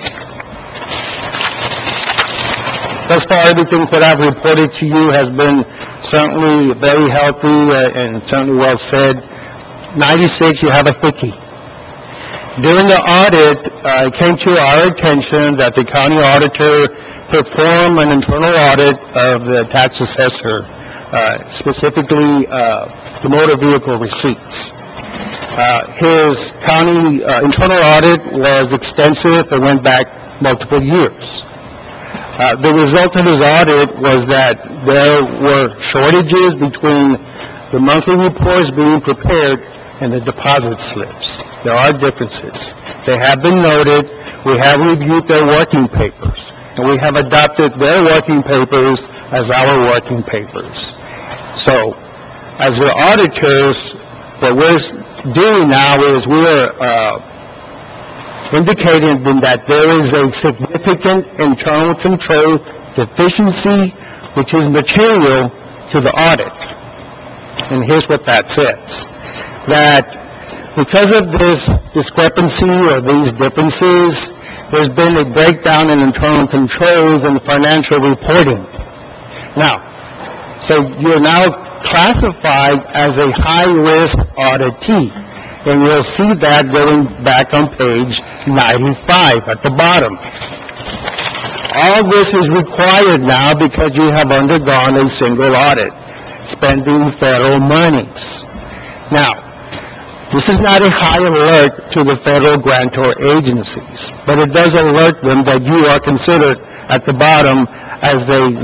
Thus far, everything that I've reported to you has been certainly very healthy and certainly well said. 96, you have a hickey. During the audit, it came to our attention that the county auditor performed an internal audit of the tax assessor, specifically the motor vehicle receipts. His county internal audit was extensive. It went back multiple years. The result of his audit was that there were shortages between the monthly reports being prepared and the deposit slips. There are differences. They have been noted. We have reviewed their working papers, and we have adopted their working papers as our working papers. So, as the auditors, what we're doing now is we're indicating that there is a significant internal control deficiency which is material to the audit. And here's what that says. That because of this discrepancy or these differences, there's been a breakdown in internal controls and financial reporting. Now, so you're now classified as a high-risk auditee. And you'll see that going back on page 95 at the bottom. All this is required now because you have undergone a single audit, spending federal monies. Now, this is not a high alert to the federal grantor agencies, but it does alert them that you are considered at the bottom as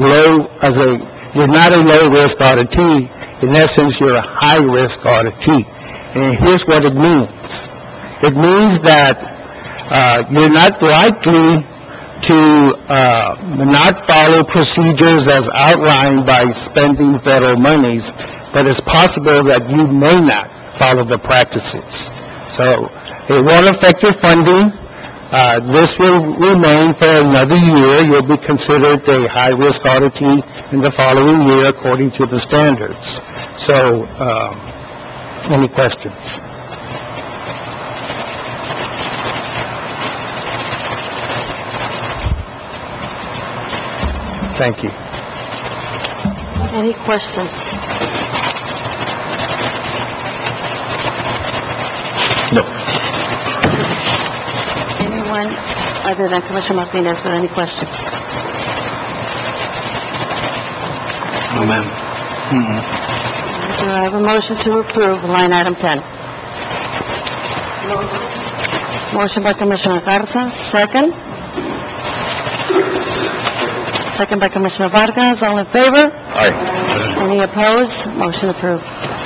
you're not a low-risk auditee. In essence, you're a high-risk auditee. And here's what it means. It means that you're not likely to not follow procedures as outlined by spending federal monies, but it's possible that you may not follow the practices. So it won't affect your funding. This will remain for another year. You'll be considered a high-risk auditee in the following year according to the standards. So, any questions? Thank you.
Any questions?
No.
Anyone other than Commissioner Martinez with any questions?
No, ma'am.
Do I have a motion to approve line item 10? Motion by Commissioner Garza, second. Second by Commissioner Vargas, all in favor?
Aye.
Any opposed? Motion approved.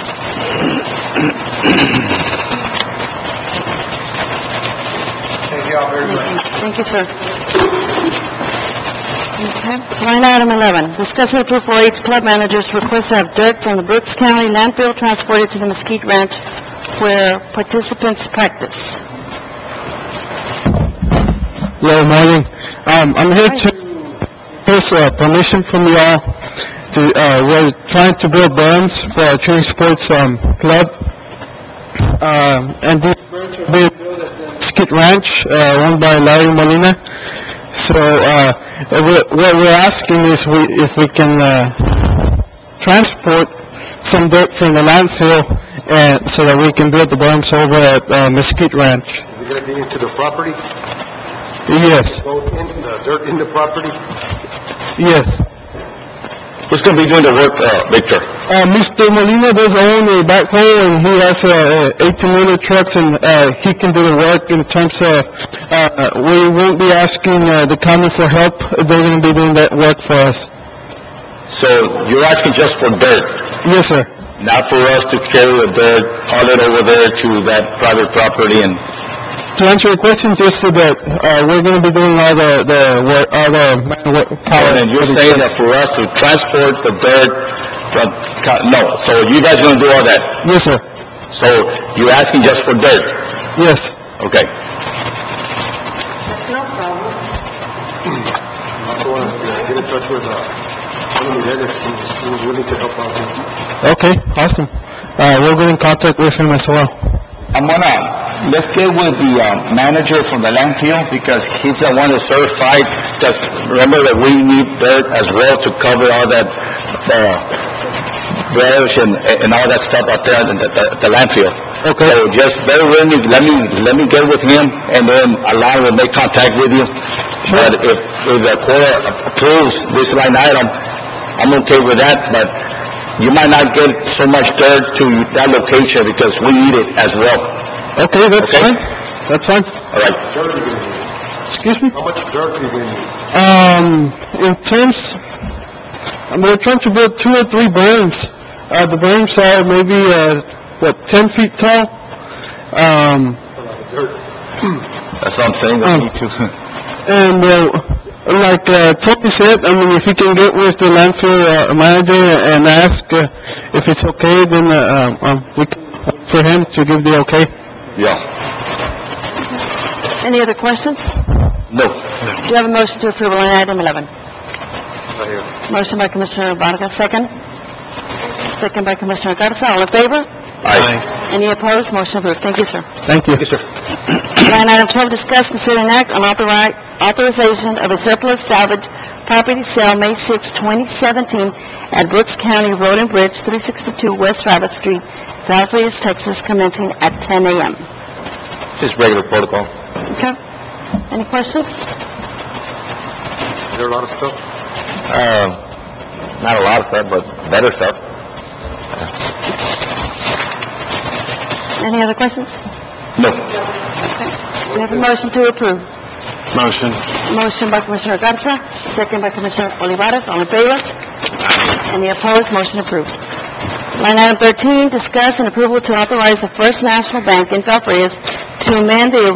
Thank you all very much.
Thank you, sir. Okay. Line item 11, discuss and approve 4-H club managers request to have dirt from the Brooks County landfill transported to the Mesquite Ranch where participants practice.
Good morning. I'm here to request permission from you all to, we're trying to build berms for our tree sports club. And these berms are being built at the Mesquite Ranch, owned by Larry Molina. So what we're asking is if we can transport some dirt from the landfill so that we can build the berms over at Mesquite Ranch.
Is it going to be into the property?
Yes,
Both in the dirt in the property?
yes.
Who's going to be doing the work, Victor?
Mr. Molina does own a backhoe, and he has 18-wheeler trucks, and he can do the work in terms of, we won't be asking the county for help. They're going to be doing that work for us.
So you're asking just for dirt,
Yes, sir.
not for us to carry the dirt, haul it over there to that private property and...
To answer your question, just so that, we're gonna be doing all the work, all the power.
And you're saying that for us to transport the dirt from, no, so you guys gonna do all that?
Yes, sir.
So you're asking just for dirt?
Yes.
Okay.
That's no problem.
Also want to get in touch with, one of the editors who was willing to help out.
Okay, awesome. We'll get in contact with him as well.
Let's get with the manager from the landfill, because he's the one that's certified, because remember that we need dirt as well to cover all that, brush and all that stuff out there at the landfill.
Okay.
So just bear with me, let me get with him, and then Alon will make contact with you. But if the court approves this line item, I'm okay with that, but you might not get so much dirt to that location because we need it as well.
Okay, that's
Okay.
fine. That's fine.
All right.
Excuse me?
How much dirt do you need?
In terms, we're trying to build 2 or 3 berms. The berms are maybe, 10 feet tall.
That's what I'm saying, we need to.
And, like, Toby said, I mean, if he can get with the landfill, manager and ask, if it's okay, then, we can, for him to give the okay.
Yeah.
Any other questions?
No.
Do you have a motion to approve line item 11? Motion by Commissioner Vargas, second. Second by Commissioner Garza. All in favor?
Aye.
Any opposed? Motion approved. Thank you, sir.
Thank you. Yes, sir.
Line item 12, discuss, consider, and act on authorization of a surplus salvage property sale May 6, 2017 at Brooks County Road and Bridge, 362 West Rabbit Street, Valparaiso, Texas, commencing at 10 a.m.
Just regular protocol.
Okay? Any questions?
Is there a lot of stuff?
Not a lot of stuff, but better stuff.
Any other questions?
No.
We have a motion to approve.
Motion.
Motion by Commissioner Garza, second by Commissioner Olivares. All in favor? Any opposed? Motion approved. Line item 13, discuss and approval to authorize the First National Bank in Valparaiso to amend the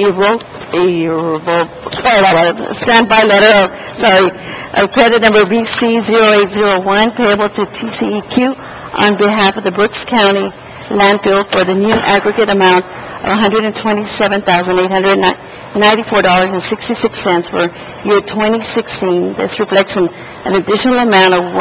standby letter of credit number BC0801 payable to TCEQ on behalf of the Brooks County landfill for the new aggregate amount of $127,894.66 for year 2016. This reflects an additional amount of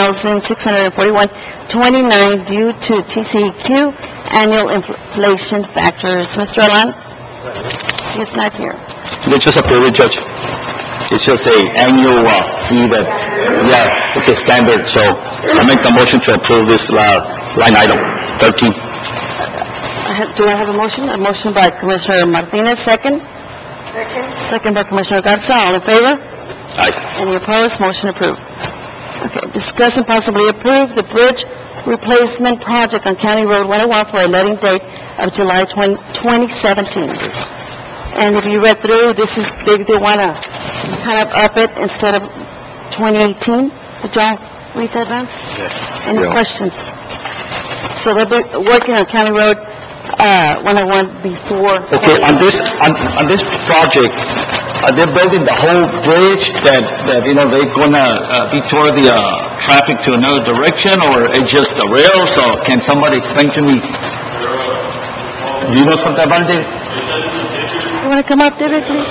$1,641.29 due to TCEQ annual inflation factors. Mr. Alon? He's not here.
It's just a privilege, Judge. It's just a annual fee that, it's a standard, so I make the motion to approve this line item, 13.
Do I have a motion? A motion by Commissioner Martinez, second.
Second.
Second by Commissioner Garza. All in favor?
Aye.
Any opposed? Motion approved. Okay, discuss and possibly approve the bridge replacement project on County Road 101 for a letting date of July 2017. And if you read through, they do want to kind of up it instead of 2018. Did y'all read that, Vance?
Yes.
Any questions? So they'll be working on County Road 101 before...
Okay, on this project, are they building the whole bridge that they're gonna detour the traffic to another direction, or it's just the rails? Or can somebody explain to me? Do you know something about it?
You want to come up, David, please?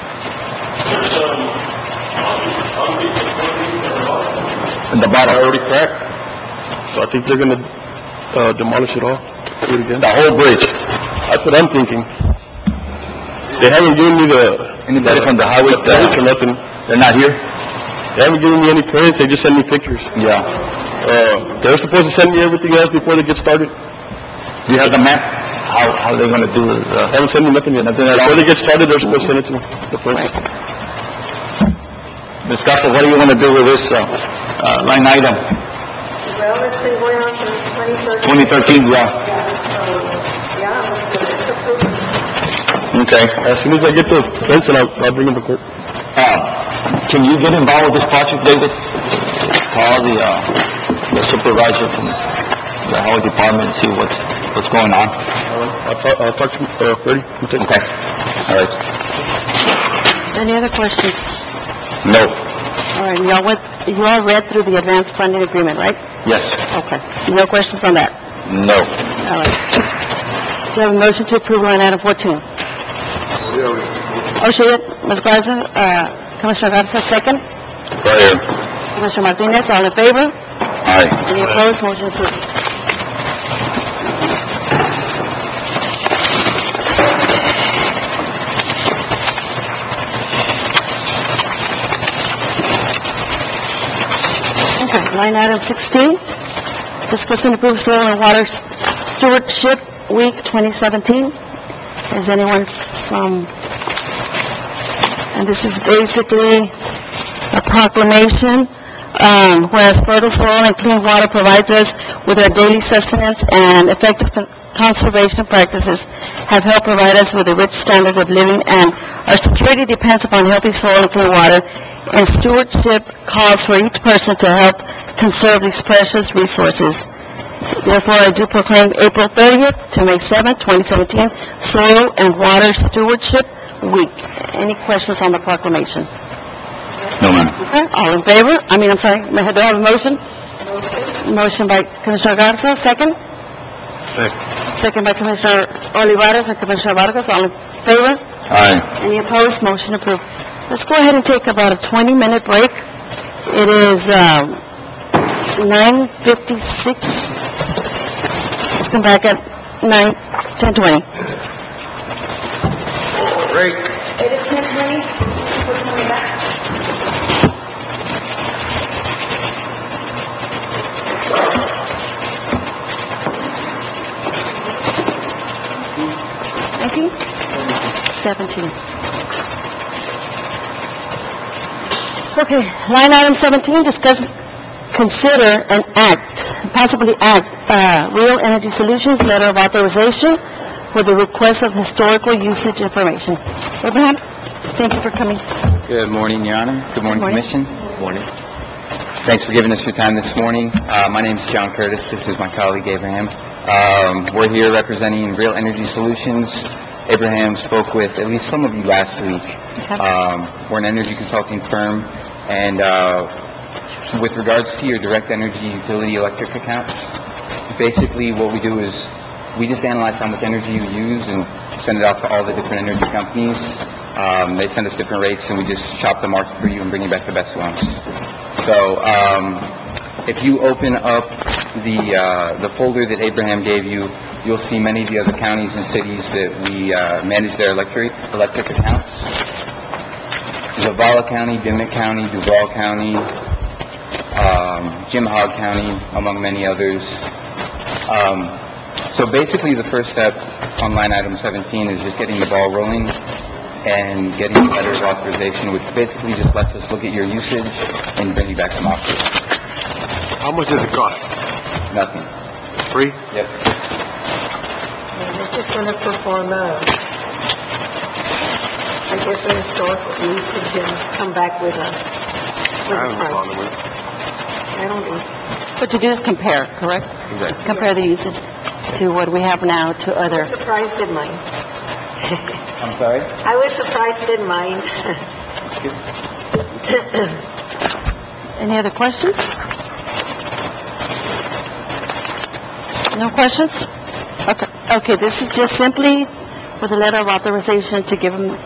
In the bottom?
Already cracked. So I think they're gonna, demolish it all, do it again.
The whole bridge?
That's what I'm thinking. They haven't given me
Anybody from the highway?
plans or nothing.
They're not here?
They haven't given me any plans, they just send me pictures.
Yeah.
They're supposed to send me everything else before they get started.
Do you have the map? How they gonna do it?
They haven't sent me nothing yet.
Nothing at all?
Before they get started, they're supposed to send it to me, the plans.
Ms. Garza, what do you wanna do with this, line item?
Well, it's been going on since 2013.
2013, yeah.
So, it's approved.
Okay.
As soon as I get the plans, I'll bring them to court.
Can you get involved with this project, David?
call the supervisor from the highway department and see what's going on.
I'll talk to, Freddie.
Okay. All right.
Any other questions?
No.
All right, you all read through the advanced funding agreement, right?
Yes.
Okay. No questions on that?
No.
All right. Do you have a motion to approve line item 14? Oh, she did? Ms. Garza, Commissioner Garza, second?
Right here.
Commissioner Martinez, all in favor?
Aye.
Any opposed? Motion approved. Okay, line item 16, discuss and approve soil and water stewardship week 2017. Is anyone from, and this is basically a proclamation, whereas fertile soil and clean water provides us with our daily sustenance and effective conservation practices have helped provide us with a rich standard of living, and our security depends upon healthy soil and clean water, and stewardship calls for each person to help conserve these precious resources. Therefore, I do proclaim April 30th to May 7th, 2017, Soil and Water Stewardship Week. Any questions on the proclamation?
No, ma'am.
Okay, all in favor? Do I have a motion? Motion by Commissioner Garza, second? Second by Commissioner Olivares and Commissioner Vargas, all in favor?
Aye.
Any opposed? Motion approved. Let's go ahead and take about a 20-minute break. It is 9:56. Let's come back at 10:20.
Break.
It is 10:20, we're coming back.
Nineteen? 17. Okay, line item 17, discuss, consider, and possibly act, Real Energy Solutions letter of authorization for the request of historical usage information. Abraham, thank you for coming.
Good morning, Your Honor. Good morning,
Good morning.
Commission. Good morning. Thanks for giving us your time this morning. My name is John Curtis. This is my colleague, Abraham. We're here representing Real Energy Solutions. Abraham spoke with at least some of you last week. We're an energy consulting firm, and with regards to your direct energy utility electric accounts, basically what we do is we just analyze how much energy you use and send it out to all the different energy companies. They send us different rates, and we just shop the market for you and bring you back the best ones. So if you open up the folder that Abraham gave you, you'll see many of the other counties and cities that we manage their electric accounts. Zavala County, Dimmitt County, Duval County, Jim Hogg County, among many others. So basically the first step on line item 17 is just getting the ball rolling and getting a letter of authorization, which basically just lets us look at your usage and bring you back some options.
How much does it cost?
Nothing.
Free?
Yep.
We're just gonna perform I guess a historical usage and come back with a price. I don't know.
What you do is compare, correct?
Exactly.
Compare the usage to what we have now to
I
other.
was surprised in mine.
I'm sorry?
I was surprised in mine.
Any other questions? No questions? Okay, this is just simply with a letter of authorization to give them,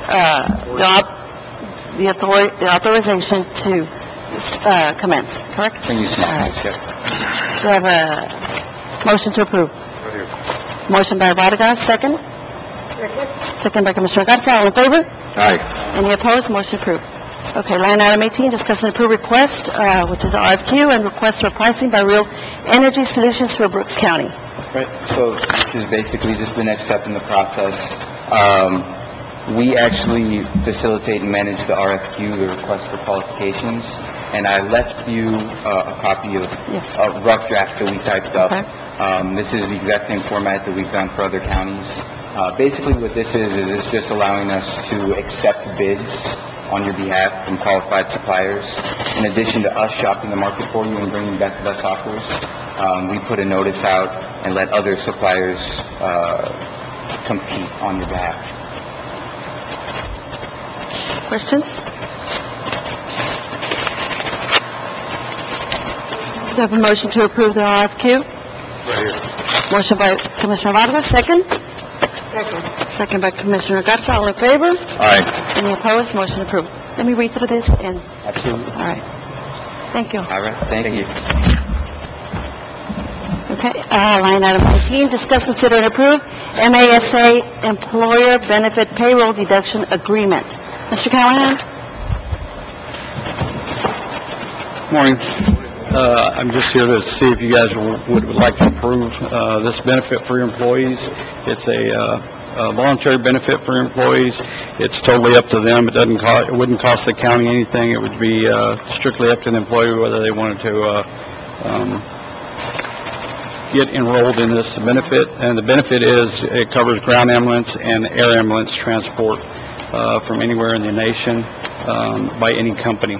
the authorization to, commence, correct?
Bring you some
All right.
options, yep.
Do I have a motion to approve? Motion by Vargas, second? Second by Commissioner Garza, all in favor?
Aye.
Any opposed? Motion approved. Okay, line item 18, discuss and approve request, which is the RFQ, and request for pricing by Real Energy Solutions for Brooks County.
Right, so this is basically just the next step in the process. We actually facilitate and manage the RFQ, the request for qualifications, and I left you a copy of
Yes.
a rough draft that we typed up.
Okay.
This is the exact same format that we've done for other counties. Basically what this is it's just allowing us to accept bids on your behalf from qualified suppliers. In addition to us shopping the market for you and bringing back the best offers, we put a notice out and let other suppliers compete on your behalf.
Questions? Do you have a motion to approve the RFQ? Motion by Commissioner Vargas, second? Second by Commissioner Garza, all in favor?
Aye.
Any opposed? Motion approved. Let me read through this and,
Absolutely.
all right. Thank you.
All right, thank you.
Okay, line item 19, discuss, consider, and approve MASA Employer Benefit Payroll Deduction Agreement. Mr. Callahan?
Morning. I'm just here to see if you guys would like to approve this benefit for your employees. It's a voluntary benefit for employees. It's totally up to them. It wouldn't cost the county anything. It would be strictly up to the employee whether they wanted to get enrolled in this benefit. And the benefit is it covers ground ambulance and air ambulance transport from anywhere in the nation by any company.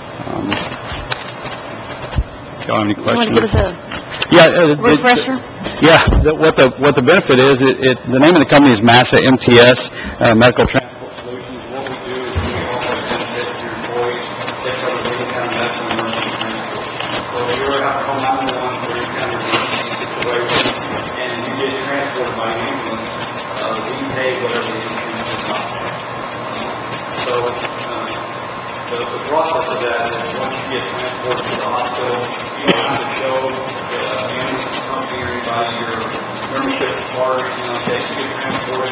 Do you have any
You want to
questions?
give us a refresher?
What the benefit is, the name of the company is MASA, MTS, Medical Transport Solutions. What we do is we offer a benefit to your employees that covers any kind of medical emergency transport. So if you ever have to call 911 for any kind of emergency situation and you get transported by ambulance, we pay whatever the insurance does not pay. So the process of that is once you get transported to the hospital, you don't have to show the ambulance company or anybody your membership card or anything like that. You get transported.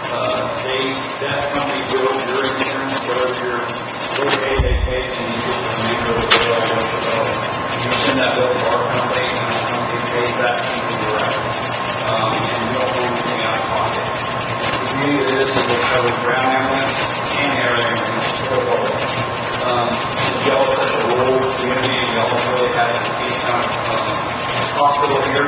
That company bills your insurance, whatever your okay they pay, and you get the remainder of the bill. You send that bill to our company, and our company pays that to you direct. And you don't owe anything out of pocket. The beauty of this is it covers ground ambulance and air ambulance for both. Since y'all are such a rural community and y'all don't really have any kind of hospital here,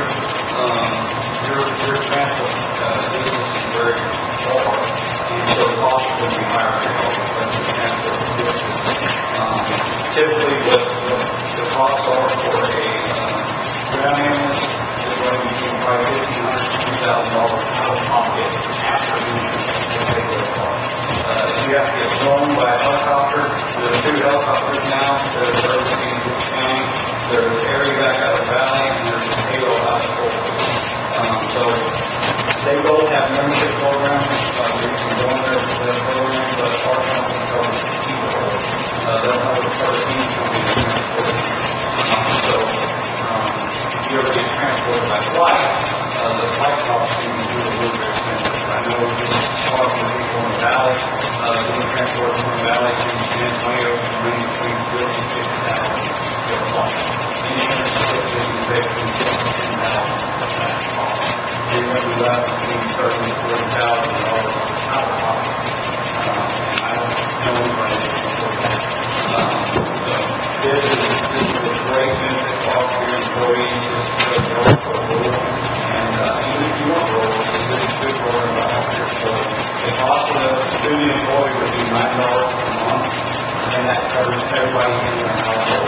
your transport business is very hard, and so the cost is going to be higher for y'all because the transport distance. Typically, what the costs are for a ground ambulance is going to be between probably $1,500 to $2,000 out of pocket after insurance to pay for the car. If you have to get flown by a helicopter, there are 2 helicopters now that are servicing Brooks County. There's Area back out of the valley, and there's Halo out of Colton. So they both have membership programs. You can go in there to their program, but our company covers people. They'll cover any company that's transported. So if you ever get transported by flight, the flight costs can be really expensive. I know we're just talking to people in the valley. Doing transport from the valley to San Antonio can run between $40,000 and $50,000 for a flight. Insurance typically can pay between $6,000 and $10,000 for that cost. You're going to be left between $30,000 and $40,000 out of pocket. And I don't know anybody that can afford that. So this is a great benefit for all of your employees. This is a great for rural. And even if you want rural, this is a good program for all your employees. The cost of the student employee would be $9 per month, and that covers everybody in their household.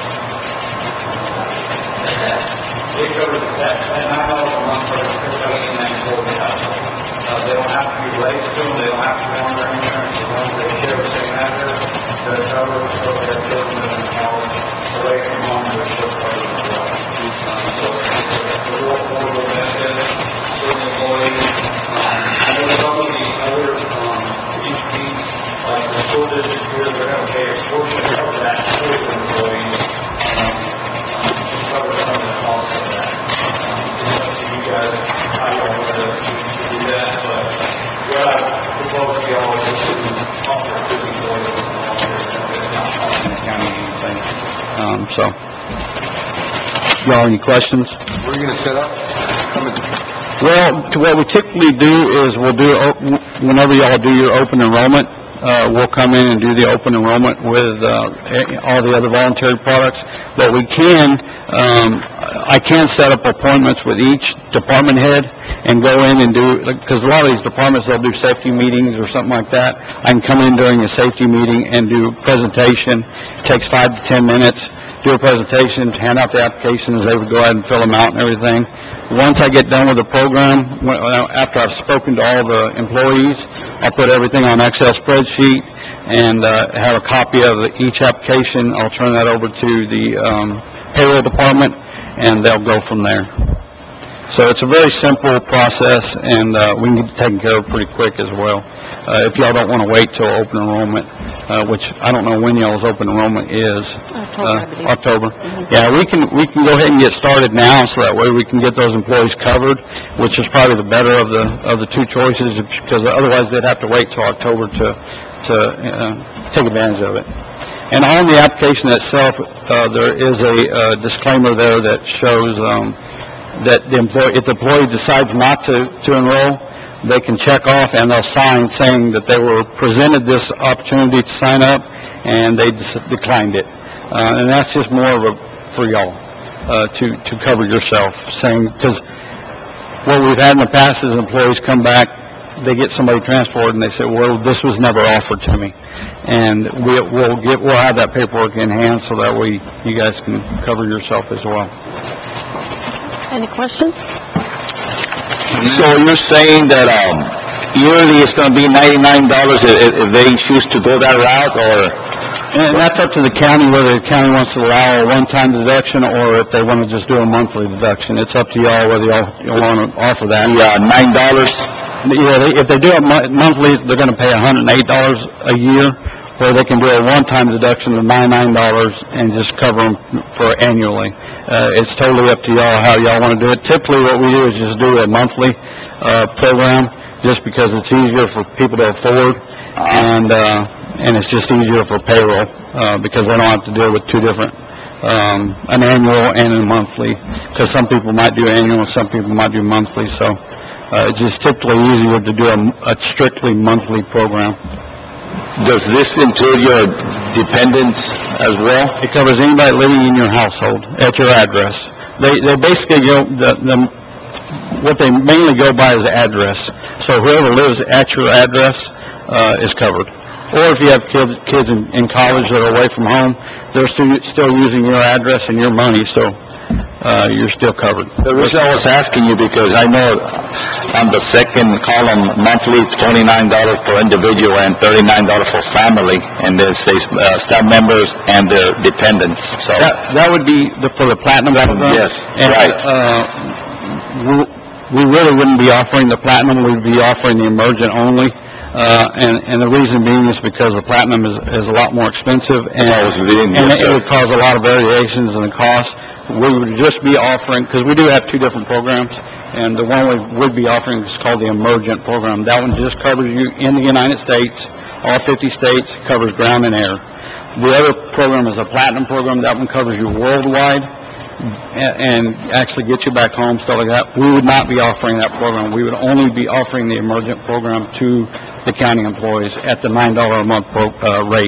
It covers that $9 a month covers everybody in that employee's household. They don't have to be related to them. They don't have to be on their insurance. As long as they share the same address, they're covered until their children are in college, away from home, they're still covered as well. So it's a real affordable benefit for the employees. I know some of the other entities, like the school district here, they're going to pay a portion of that for the employees to cover some of the costs of that. It's up to you guys how you want to do that, but what I propose to y'all is to offer to the employees a voluntary benefit, not costing the county anything. Y'all have any questions?
Where are you going to set up?
Well, what we typically do is whenever y'all do your open enrollment, we'll come in and do the open enrollment with all the other voluntary products. But we can I can set up appointments with each department head and go in and do, because a lot of these departments, they'll do safety meetings or something like that. I can come in during a safety meeting and do presentation. Takes 5 to 10 minutes, do a presentation, hand out the applications, they would go ahead and fill them out and everything. Once I get done with the program, after I've spoken to all the employees, I'll put everything on Excel spreadsheet and have a copy of each application. I'll turn that over to the payroll department, and they'll go from there. So it's a very simple process, and we can get it taken care of pretty quick as well. If y'all don't want to wait till open enrollment, which I don't know when y'all's open enrollment is. October. Yeah, we can go ahead and get started now, so that way we can get those employees covered, which is probably the better of the two choices, because otherwise they'd have to wait till October to take advantage of it. And on the application itself, there is a disclaimer there that shows that if the employee decides not to enroll, they can check off and they'll sign saying that they were presented this opportunity to sign up and they declined it. And that's just more for y'all to cover yourself, saying, because what we've had in the past is employees come back, they get somebody transported, and they say, well, this was never offered to me. And we'll have that paperwork in hand, so that way you guys can cover yourself as well.
Any questions?
So you're saying that yearly it's going to be $99 if they choose to go that route, or?
And that's up to the county, whether the county wants to allow a one-time deduction or if they want to just do a monthly deduction. It's up to y'all whether y'all want to offer that.
Yeah, $9.
Yeah, if they do it monthly, they're going to pay $108 a year, or they can do a one-time deduction of $99 and just cover them for annually. It's totally up to y'all how y'all want to do it. Typically, what we do is just do a monthly program, just because it's easier for people to afford, and it's just easier for payroll because they don't have to deal with two different, an annual and a monthly, because some people might do annual, some people might do monthly. So it's just typically easier to do a strictly monthly program.
Does this include your dependents as well?
It covers anybody living in your household at your address. They basically what they mainly go by is address. So whoever lives at your address is covered. Or if you have kids in college that are away from home, they're still using your address and your money, so you're still covered.
The reason I was asking you, because I know on the second column, monthly it's $29 per individual and $39 for family, and then says staff members and their dependents. So
that would be for the platinum program?
Yes,
and,
right.
We really wouldn't be offering the platinum. We'd be offering the emergent only. And the reason being is because the platinum is a lot more expensive, and it would cause a lot of variations in the cost. We would just be offering, because we do have two different programs, and the one we would be offering is called the emergent program. That one just covers you in the United States, all 50 states, covers ground and air. The other program is a platinum program. That one covers you worldwide and actually get you back home, stuff like that. We would not be offering that program. We would only be offering the emergent program to the county employees at the $9 a month rate.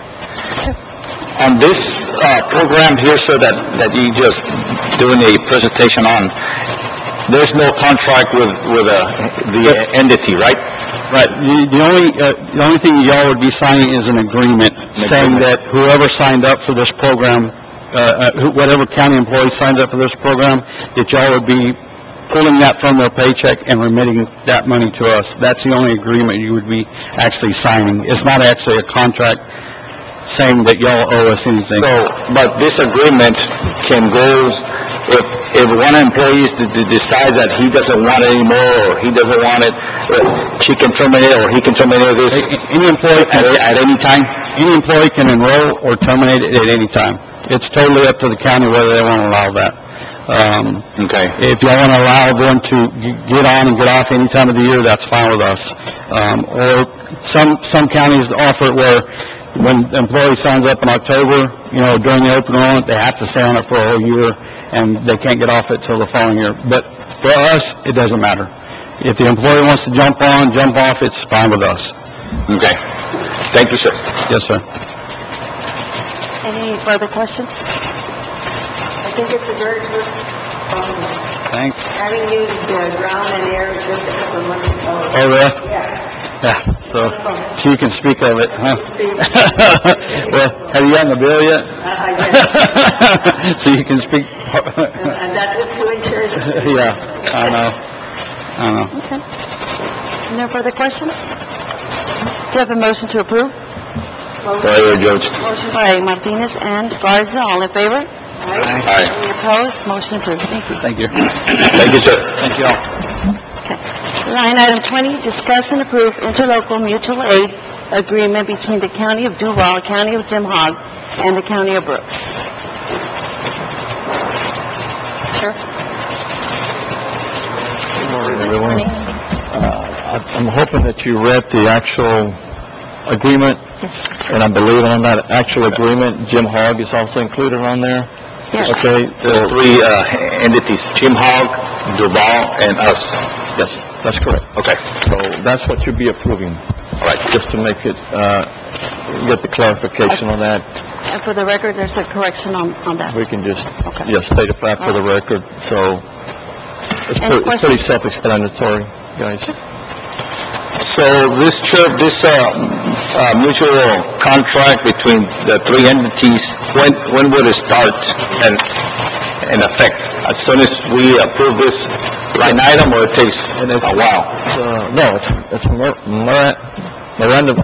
On this program here, so that you just doing a presentation on, there's no contract with the entity, right?
Right. The only thing y'all would be signing is an agreement saying that whoever signed up for this program, whatever county employee signs up for this program, that y'all would be pulling that from their paycheck and remitting that money to us. That's the only agreement you would be actually signing. It's not actually a contract saying that y'all owe us anything.
So, but this agreement can go, if one employee decides that he doesn't want it anymore, or he doesn't want it, she can terminate it, or he can terminate this.
Any employee
at any time?
Any employee can enroll or terminate it at any time. It's totally up to the county whether they want to allow that.
Okay.
If y'all want to allow them to get on and get off any time of the year, that's fine with us. Or some counties offer it where when the employee signs up in October, during the open enrollment, they have to stay on it for a whole year, and they can't get off it till the following year. But for us, it doesn't matter. If the employee wants to jump on, jump off, it's fine with us.
Okay. Thank you, sir.
Yes, sir.
Any further questions? I think it's a very good
Thanks.
Having used ground and air just a couple of months ago.
Oh, really?
Yeah.
Yeah, so she can speak of it, huh? Well, have you gotten the bill yet? So you can speak.
And that's with two insurance.
Yeah, I know.
Okay. No further questions? Do you have a motion to approve?
Right, Judge.
Motion by Martinez and Garza, all in favor?
Aye.
Any opposed? Motion approved. Thank you.
Thank you.
Thank you, sir.
Thank you all.
Okay. Line item 20, discuss and approve interlocal mutual aid agreement between the County of Duval, County of Jim Hogg, and the County of Brooks. Sure.
Good morning, everyone. I'm hoping that you read the actual agreement, and I believe on that actual agreement, Jim Hogg is also included on there.
Yes.
Okay,
There's three entities, Jim Hogg, Duval, and us.
yes, that's correct.
Okay.
So that's what you'll be approving,
All right.
just to make it, get the clarification on that.
And for the record, there's a correction on that.
We can just,
Okay.
yes, state a fact for the record, so it's
Any
pretty
questions?
self-explanatory, guys.
So this mutual contract between the three entities, when will it start and in effect? As soon as we approve this line item, or it takes a while?
No, it's Miranda.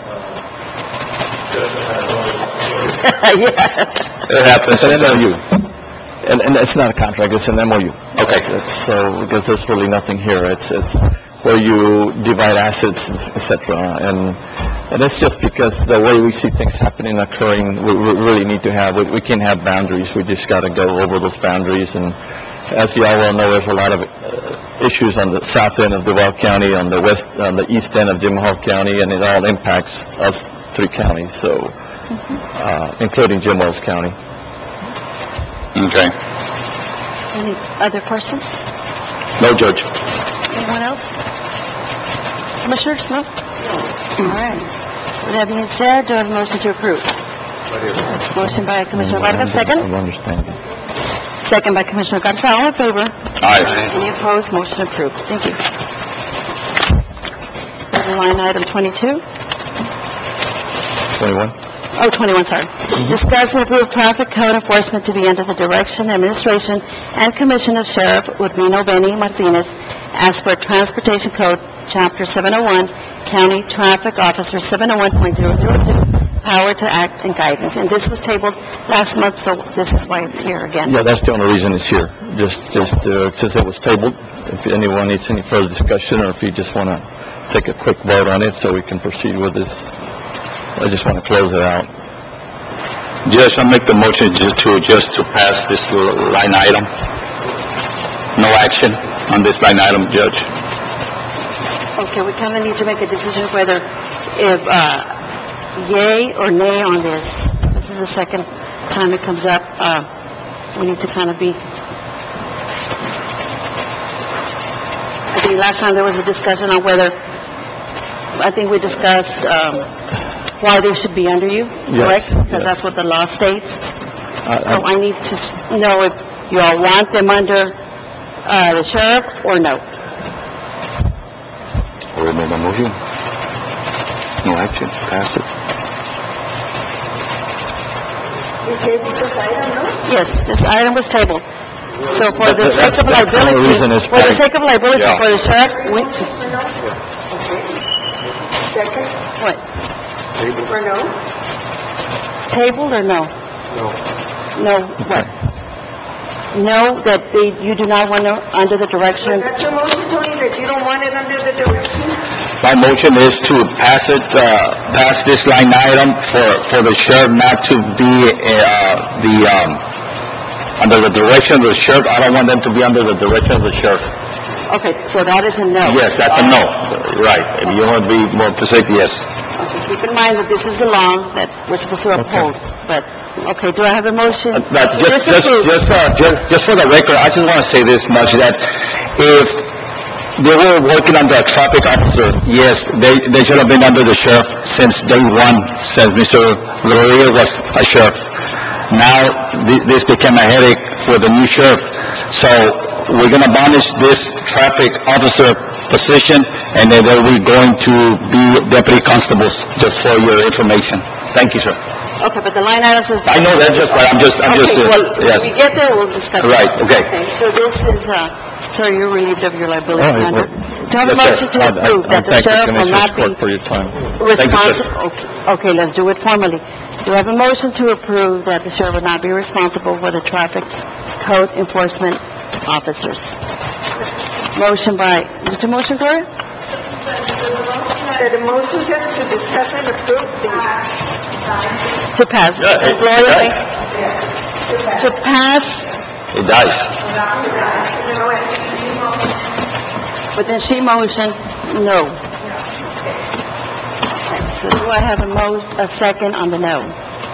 It happens.
It's an MOU. And it's not a contract, it's an MOU.
Okay.
It's so, because there's really nothing here. It's where you divide assets, et cetera. And it's just because the way we see things happening, occurring, we really need to have, we can't have boundaries. We just got to go over those boundaries. And as you all well know, there's a lot of issues on the south end of Duval County, on the east end of Jim Hogg County, and it all impacts us three counties, so, including Jim Wells County.
Okay.
Any other questions?
No, Judge.
Anyone else? Commissioners, no? All right. With that being said, do I have a motion to approve? Motion by Commissioner Vargas, second.
I understand.
Second by Commissioner Garza, all in favor?
Aye.
Any opposed? Motion approved. Thank you. Line item 22.
21?
Oh, 21, sorry. Discuss and approve traffic code enforcement to be under the direction, administration, and commission of Sheriff Urbino Benny Martinez as per Transportation Code, Chapter 701, County Traffic Officer 701.002, power to act and guidance. And this was tabled last month, so this is why it's here again.
Yeah, that's the only reason it's here. Just since it was tabled, if anyone needs any further discussion, or if you just want to take a quick vote on it so we can proceed with this. I just want to close it out.
Judge, I make the motion just to pass this line item. No action on this line item, Judge.
Okay, we kind of need to make a decision whether if yay or nay on this. This is the second time it comes up. We need to kind of be... I think last time there was a discussion on whether... I think we discussed why they should be under you, correct? Because that's what the law states. So I need to know if you all want them under the sheriff or no.
Or no motion? No action, pass it.
You tabled this item, no?
Yes, this item was tabled. So for the sake of
That's the only
liability,
reason it's
for the
fine.
sake of liability
Yeah.
for the sheriff, we...
Second,
What?
or no?
Tabled or no? No, what? No, that you do not want to, under the direction...
That's your motion, Tony, that you don't want it under the direction?
My motion is to pass this line item for the sheriff not to be, under the direction of the sheriff. I don't want them to be under the direction of the sheriff.
Okay, so that is a no.
Yes, that's a no. Right. If you want to be more specific, yes.
Okay, keep in mind that this is a law that we're supposed to uphold, but, okay, do I have a motion?
But
to disapprove?
just for the record, I just want to say this much, that if they were working under a traffic officer, yes, they should have been under the sheriff since day one, since Mr. Rodriguez was a sheriff. Now, this became a headache for the new sheriff. So we're going to abolish this traffic officer position, and then they'll be going to be deputy constables, just for your information. Thank you, sir.
Okay, but the line items is...
I know that, I'm just,
Okay, well,
yes.
when we get there, we'll discuss.
Right, okay.
Okay, so this is, sir, you're relieved of your liability
All right,
under...
well,
Do I have a
yes, sir.
motion to approve that the sheriff will not be
for your time.
responsible? Okay, let's do it formally. Do I have a motion to approve that the sheriff will not be responsible for the traffic code enforcement officers? Motion by, what's your motion, Gloria?
The motion is to discuss and approve
To pass.
it
Gloria,
dies.
to pass,
It dies.
but then she motioned no. Okay, so do I have a second on the no?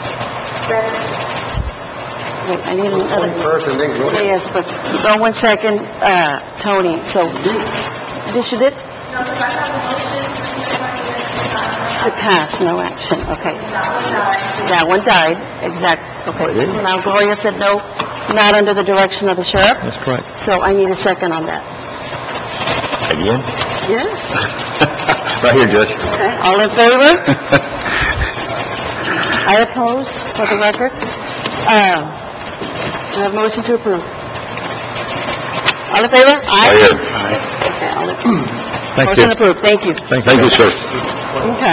Wait, I need another.
First and then Gloria.
Yes, but go 1 second, Tony, so, this you did? To pass, no action, okay. Yeah, one died, okay. So now Gloria said no, not under the direction of the sheriff,
That's correct.
so I need a second on that.
Again?
Yes?
Right here, Judge.
Okay, all in favor? I oppose, for the record. Do I have a motion to approve? All in favor?
Right here.
Okay, all in...
Thank
Motion
you.
approved, thank you.
Thank you, sir.
Okay.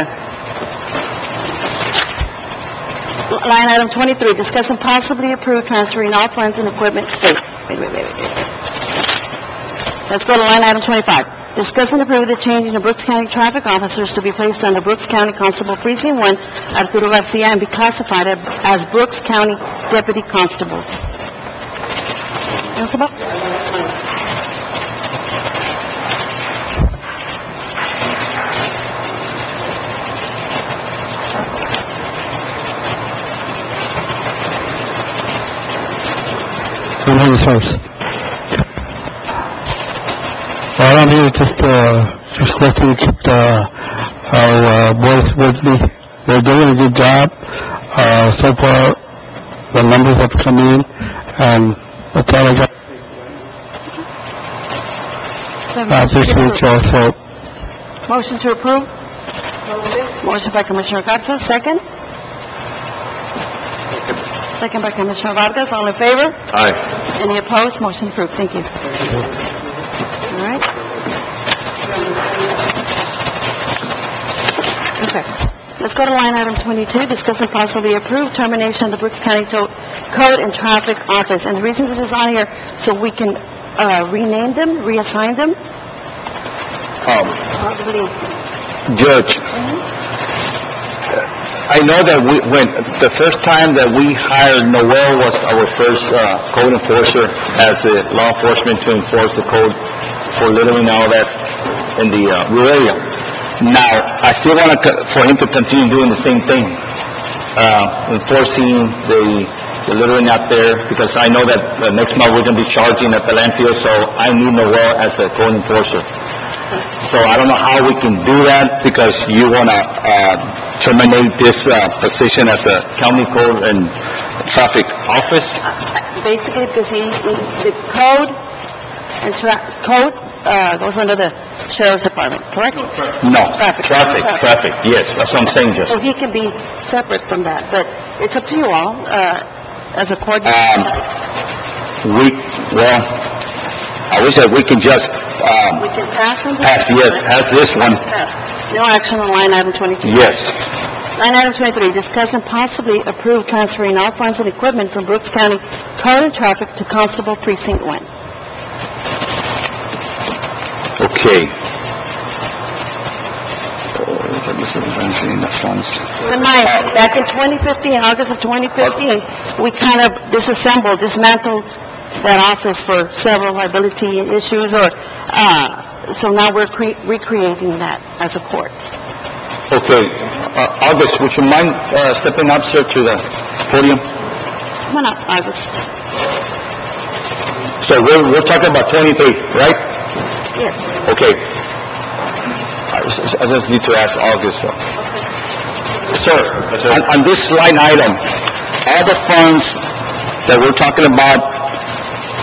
Line item 23, discuss and possibly approve transferring all funds and equipment... Wait. Let's go to line item 25. Discuss and approve the changing of Brooks County traffic officers to be placed under Brooks County Constable Precinct 1, Arturo Garcia, and be classified as Brooks County Deputy Constables. You wanna come up?
Come on, first. Well, I'm here just requesting to keep our boys with me. They're doing a good job. So far, the numbers have come in, and that's all I got. I appreciate y'all's help.
Motion to approve? Motion by Commissioner Garza, second? Second by Commissioner Vargas, all in favor?
Aye.
Any opposed? Motion approved, thank you. All right. Okay. Let's go to line item 22, discuss and possibly approve termination of the Brooks County Code and Traffic Office. And the reason this is on here, so we can rename them, reassign them, possibly.
Judge, I know that when the first time that we hired Noel was our first code enforcer as a law enforcement to enforce the code for littering and all that in the rural area. Now, I still want for him to continue doing the same thing, enforcing the littering out there, because I know that next month we're going to be charging at the landfill, so I need Noel as a code enforcer. So I don't know how we can do that, because you want to terminate this position as a county code and traffic office?
Basically, because the code and code goes under the sheriff's department, correct?
No, traffic, yes, that's what I'm saying, Judge.
So he can be separate from that, but it's up to you all, as a coordinator.
I wish that we can just,
We can pass on this?
pass this one.
No action on line item 22.
Yes.
Line item 23, discuss and possibly approve transferring all funds and equipment from Brooks County Code and Traffic to Constable Precinct 1.
Okay. Transferring the funds.
Keep in mind, back in 2015, August of 2015, we kind of dismantled that office for several liability issues, so now we're recreating that as a court.
Okay. August, would you mind stepping up, sir, to the podium?
Come on up, August.
So we're talking about 23, right?
Yes.
Okay. I just need to ask August. Sir, on this line item, all the funds that we're talking about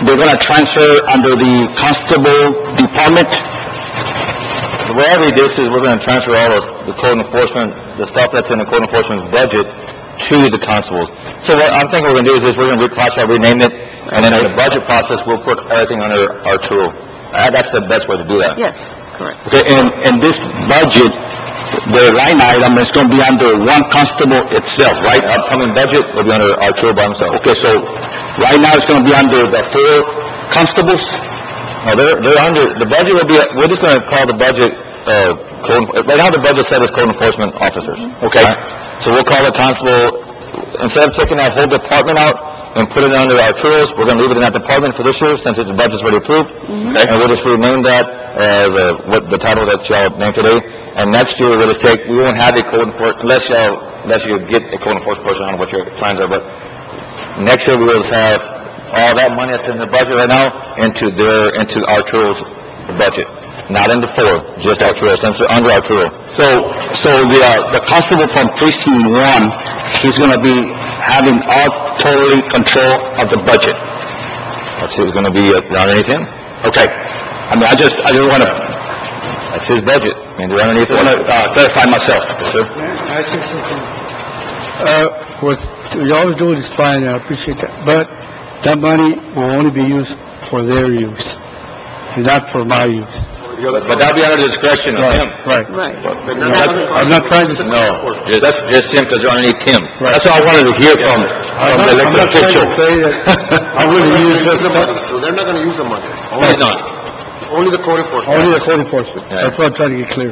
they're gonna transfer under the constable department?
The way I read this is we're going to transfer all of the code enforcement, the stuff that's in the code enforcement's budget to the constables. So what I'm thinking we're going to do is we're going to reclassify, rename it, and then in the budget process, we'll put everything under Arturo. That's the best way to do that.
Yes, correct.
Okay, and this budget, the line item is gonna be under one constable itself, right?
Upcoming budget will be under Arturo by himself.
Okay, so right now it's gonna be under the 4 constables?
No, they're under, the budget will be, we're just going to call the budget, right now the budget set is code enforcement officers.
Okay.
Right? So we'll call the constable, instead of taking that whole department out and put it under Arturo's, we're going to leave it in that department for this year since the budget's already approved.
Okay.
And we'll just rename that as what the title that y'all named today. And next year we'll just we won't have a code enforcement, unless you get a code enforcement person on what your plans are, but next year we will just have all that money that's in the budget right now into Arturo's budget. Not into 4, just Arturo, since they're under Arturo.
So the constable from precinct 1, he's gonna be having all totally control of the budget.
That's it's going to be underneath him.
Okay. I mean, I just wanna,
That's his budget. I mean, they're underneath
I wanna clarify myself.
Yes, sir.
I say something. What y'all are doing is fine, I appreciate that, but that money will only be used for their use, and not for my use.
But that'll be under the discretion of him.
Right.
Right.
I'm not trying to...
No, that's just him because they're underneath him.
That's all I wanted to hear from the elected official.
I'm not trying to say that I wouldn't use this money.
So they're not gonna use the money.
He's not.
Only the code enforcement.
Only the code enforcement.
Yeah.
That's what I'm trying to get clear.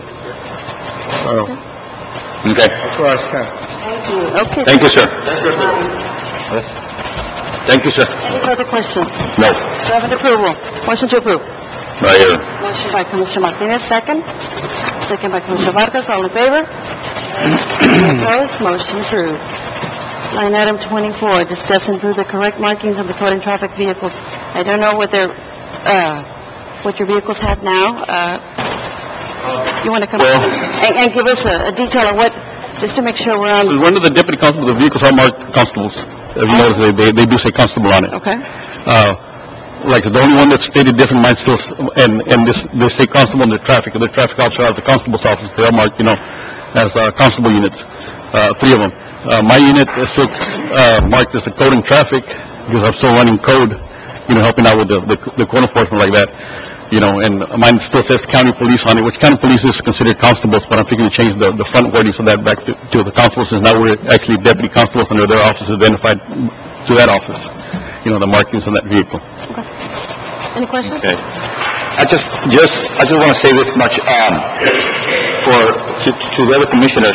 Okay.
That's what I was kind of...
Okay.
Thank you, sir.
Yes.
Thank you, sir.
Any further questions?
No.
Do I have an approval? Motion to approve.
Right here.
Motion by Commissioner Martinez, second. Second by Commissioner Vargas, all in favor? Any opposed? Motion approved. Line item 24, discuss and approve the correct markings of the code and traffic vehicles. I don't know what what your vehicles have now. You want to come and give us a detail of what, just to make sure we're on...
One of the deputy constables, the vehicles are marked constables. As you notice, they do say constable on it.
Okay.
Like the only one that's stated different, mine still, and this, they say constable in the traffic officer out of the constable's office, they are marked, as constable units, 3 of them. My unit is still, marked as a code and traffic, because I'm still running code, helping out with the code enforcement like that, and mine still says county police on it, which county police is considered constables, but I'm thinking to change the front wording so that back to the constables, since now we're actually deputy constables under their office identified to that office, the markings on that vehicle.
Any questions?
Okay. I just want to say this much, to the other commissioners.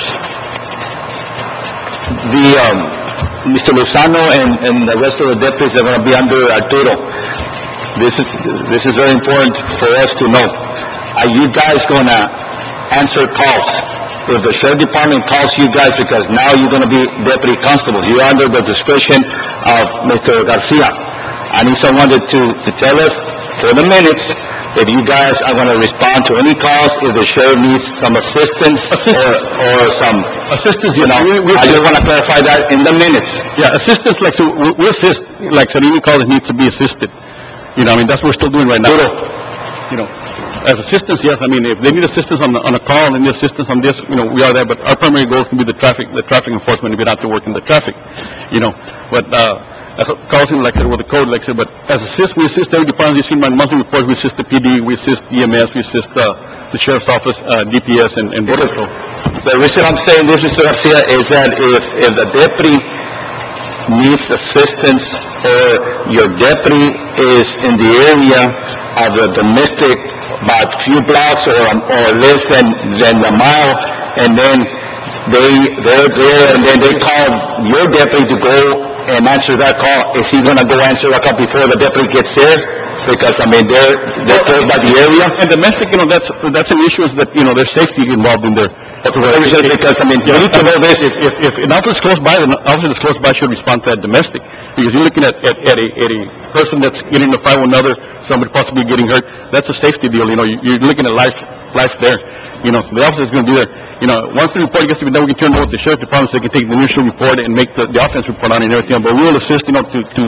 Mr. Lozano and the rest of the deputies are going to be under Arturo. This is very important for us to know. Are you guys going to answer calls? If the sheriff department calls you guys, because now you're going to be deputy constables, you're under the discretion of Mr. Garcia. I need someone to tell us for the minutes if you guys are going to respond to any calls, if the sheriff needs some assistance. Or some assistance, I just want to clarify that in the minutes.
Yeah, assistance, like, so we assist, like, so any call that needs to be assisted. That's what we're still doing right now. As assistance, yes, if they need assistance on a call, they need assistance on this, we are there, but our primary goal is to be the traffic enforcement, to get out to work in the traffic, but, calls him, like I said, with the code, like I said, but as we assist every department. You've seen my monthly reports, we assist the PD, we assist EMS, we assist, the sheriff's office, DPS, and border patrol.
The reason I'm saying this, Mr. Garcia, is that if the deputy needs assistance, or your deputy is in the area of the domestic, about a few blocks or less than a mile, and then they're there, and then they call your deputy to go and answer that call, is he going to go answer that call before the deputy gets there? Because, they're close by the area.
And domestic, that's an issue, is that, there's safety involved in there.
Because, you need to know this.
If an officer is close by, the officer that's close by should respond to that domestic. Because you're looking at a person that's getting in a fight with another, somebody possibly getting hurt, that's a safety deal, you're looking at life there. The officer's going to be there. Once the report gets to be done, we can turn it over to the sheriff department so they can take the initial report and make the offense report on it and everything. But we will assist, to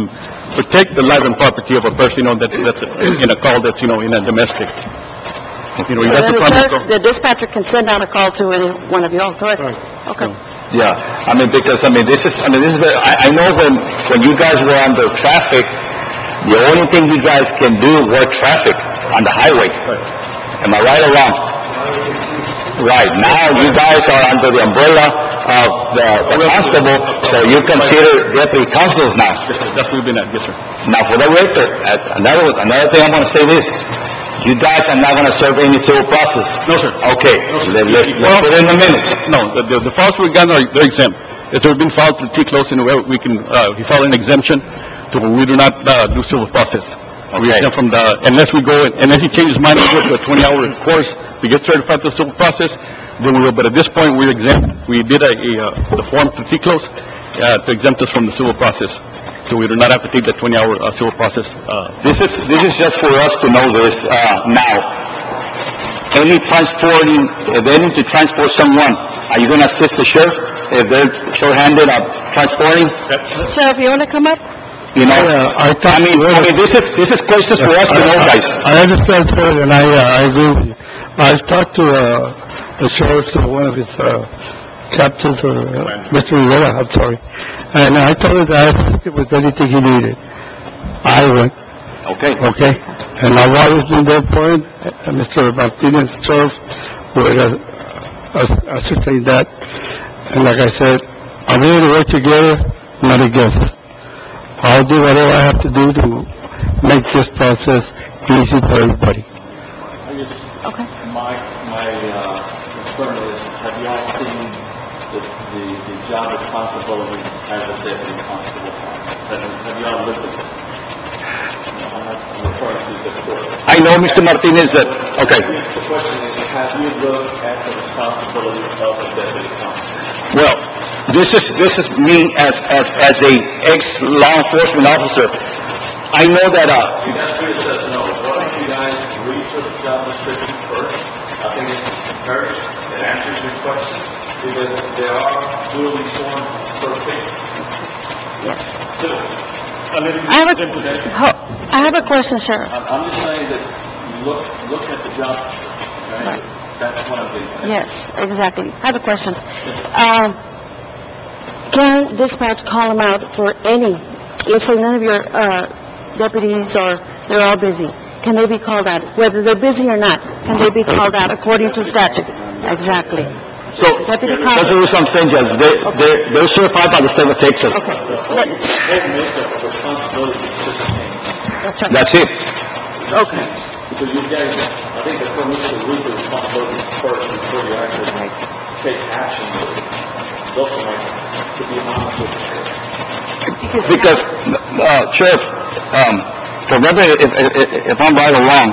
protect the life and property of a person, that's in a call that's, in a domestic. That's the primary call.
The dispatcher can send out a call to any one of y'all, correct? Okay.
Yeah, because, this is very, I know when you guys were under traffic, the only thing you guys can do work traffic on the highway. Am I right or wrong? Right, now you guys are under the umbrella of the constable, so you consider deputy constables now.
Yes, sir, that's what we've been at, yes, sir.
Now, for the record, another thing I want to say this, you guys are not going to serve any civil process.
No, sir.
Okay, let's put it in the minutes.
No, the files we got they're exempt. If they've been filed through T-Close, we can, we file an exemption to where we do not do civil process. We exempt from unless we go, unless he changes his mind, we go to a 20-hour course to get certified to civil process, then we will. But at this point, we're exempt. We did the form to T-Close to exempt us from the civil process. So we do not have to take the 20-hour civil process.
This is just for us to know this now. Any transporting, if they need to transport someone, are you going to assist the sheriff if they're short-handed of transporting?
Sheriff, you want to come up?
This is questions for us to know, guys.
I understand, sir, and I agree with you. I've talked to the sheriff, one of his captains, or Mr. Rivera, I'm sorry, and I told him that if it was anything he needed, I went. Okay? And I've always been there for him, and Mr. Martinez, sheriff, would ascertain that. And like I said, I'm here to work together, not against. I'll do whatever I have to do to make this process easy for everybody.
Okay.
My concern is, have you all seen the job responsibilities as a deputy constable? Have you all looked at them? I'm referring to the court.
I know, Mr. Martinez, that, okay.
The question is, have you looked at the responsibilities of a deputy constable?
Well, this is me as a ex-law enforcement officer. I know that,
You guys really says no. Why don't you guys read through the job description first? I think it's very, it answers your question, because there are duly sworn certifications.
Yes.
So,
I have a question, Sheriff.
I'm just saying that look at the job description, okay?
Right.
That's what I'm getting at.
Yes, exactly. I have a question. Can dispatch call them out for any, let's say none of your deputies or they're all busy, can they be called out? Whether they're busy or not, can they be called out according to statute? Exactly.
so, that's the reason I'm saying, Judge, they're certified by the state of Texas.
That's right.
That's it.
Okay.
Because you guys, I think the firm needs to read the responsibilities first before you actually take action. Those might to be honest with you.
Because, Sheriff, remember, if I'm right or wrong,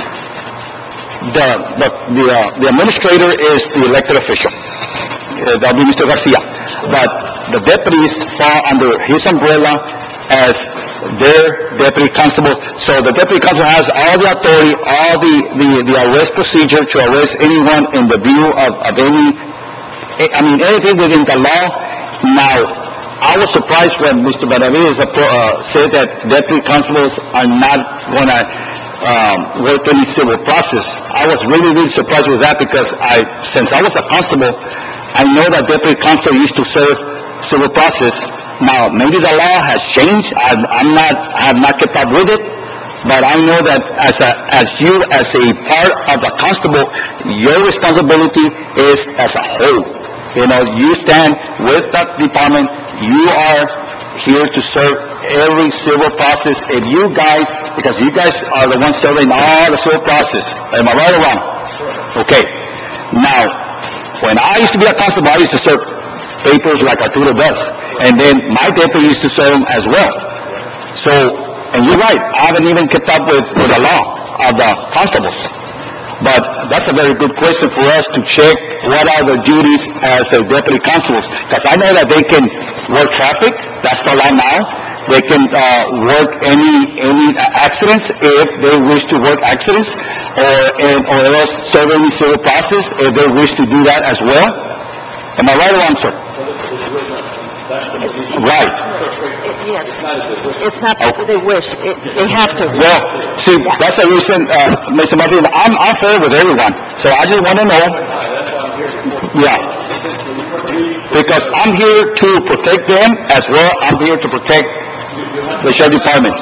the administrator is the elected official. That'll be Mr. Garcia. But the deputies fall under his umbrella as their deputy constable. So the deputy constable has all the authority, all the arrest procedure to arrest anyone in the view of anything within the law. Now, I was surprised when Mr. Benavides said that deputy constables are not going to work any civil process. I was really, really surprised with that because since I was a constable, I know that deputy constable used to serve civil process. Now, maybe the law has changed. I have not kept up with it, but I know that as a part of the constable, your responsibility is as a whole. You stand with that department. You are here to serve every civil process. If you guys, because you guys are the ones serving all the civil process. Am I right or wrong? Okay. Now, when I used to be a constable, I used to serve papers like Arturo does. And then my deputy used to serve them as well. So, and you're right, I haven't even kept up with the law of the constables. But that's a very good question for us to check what are the duties as a deputy constables. Because I know that they can work traffic, that's the law now. They can work any accidents if they wish to work accidents, or else serve any civil process if they wish to do that as well. Am I right or wrong, sir? Right.
Yes. It's not that they wish, they have to.
Well, see, that's the reason, Mr. Martin, I'm fair with everyone, so I just want to know, yeah, because I'm here to protect them as well, I'm here to protect the sheriff department.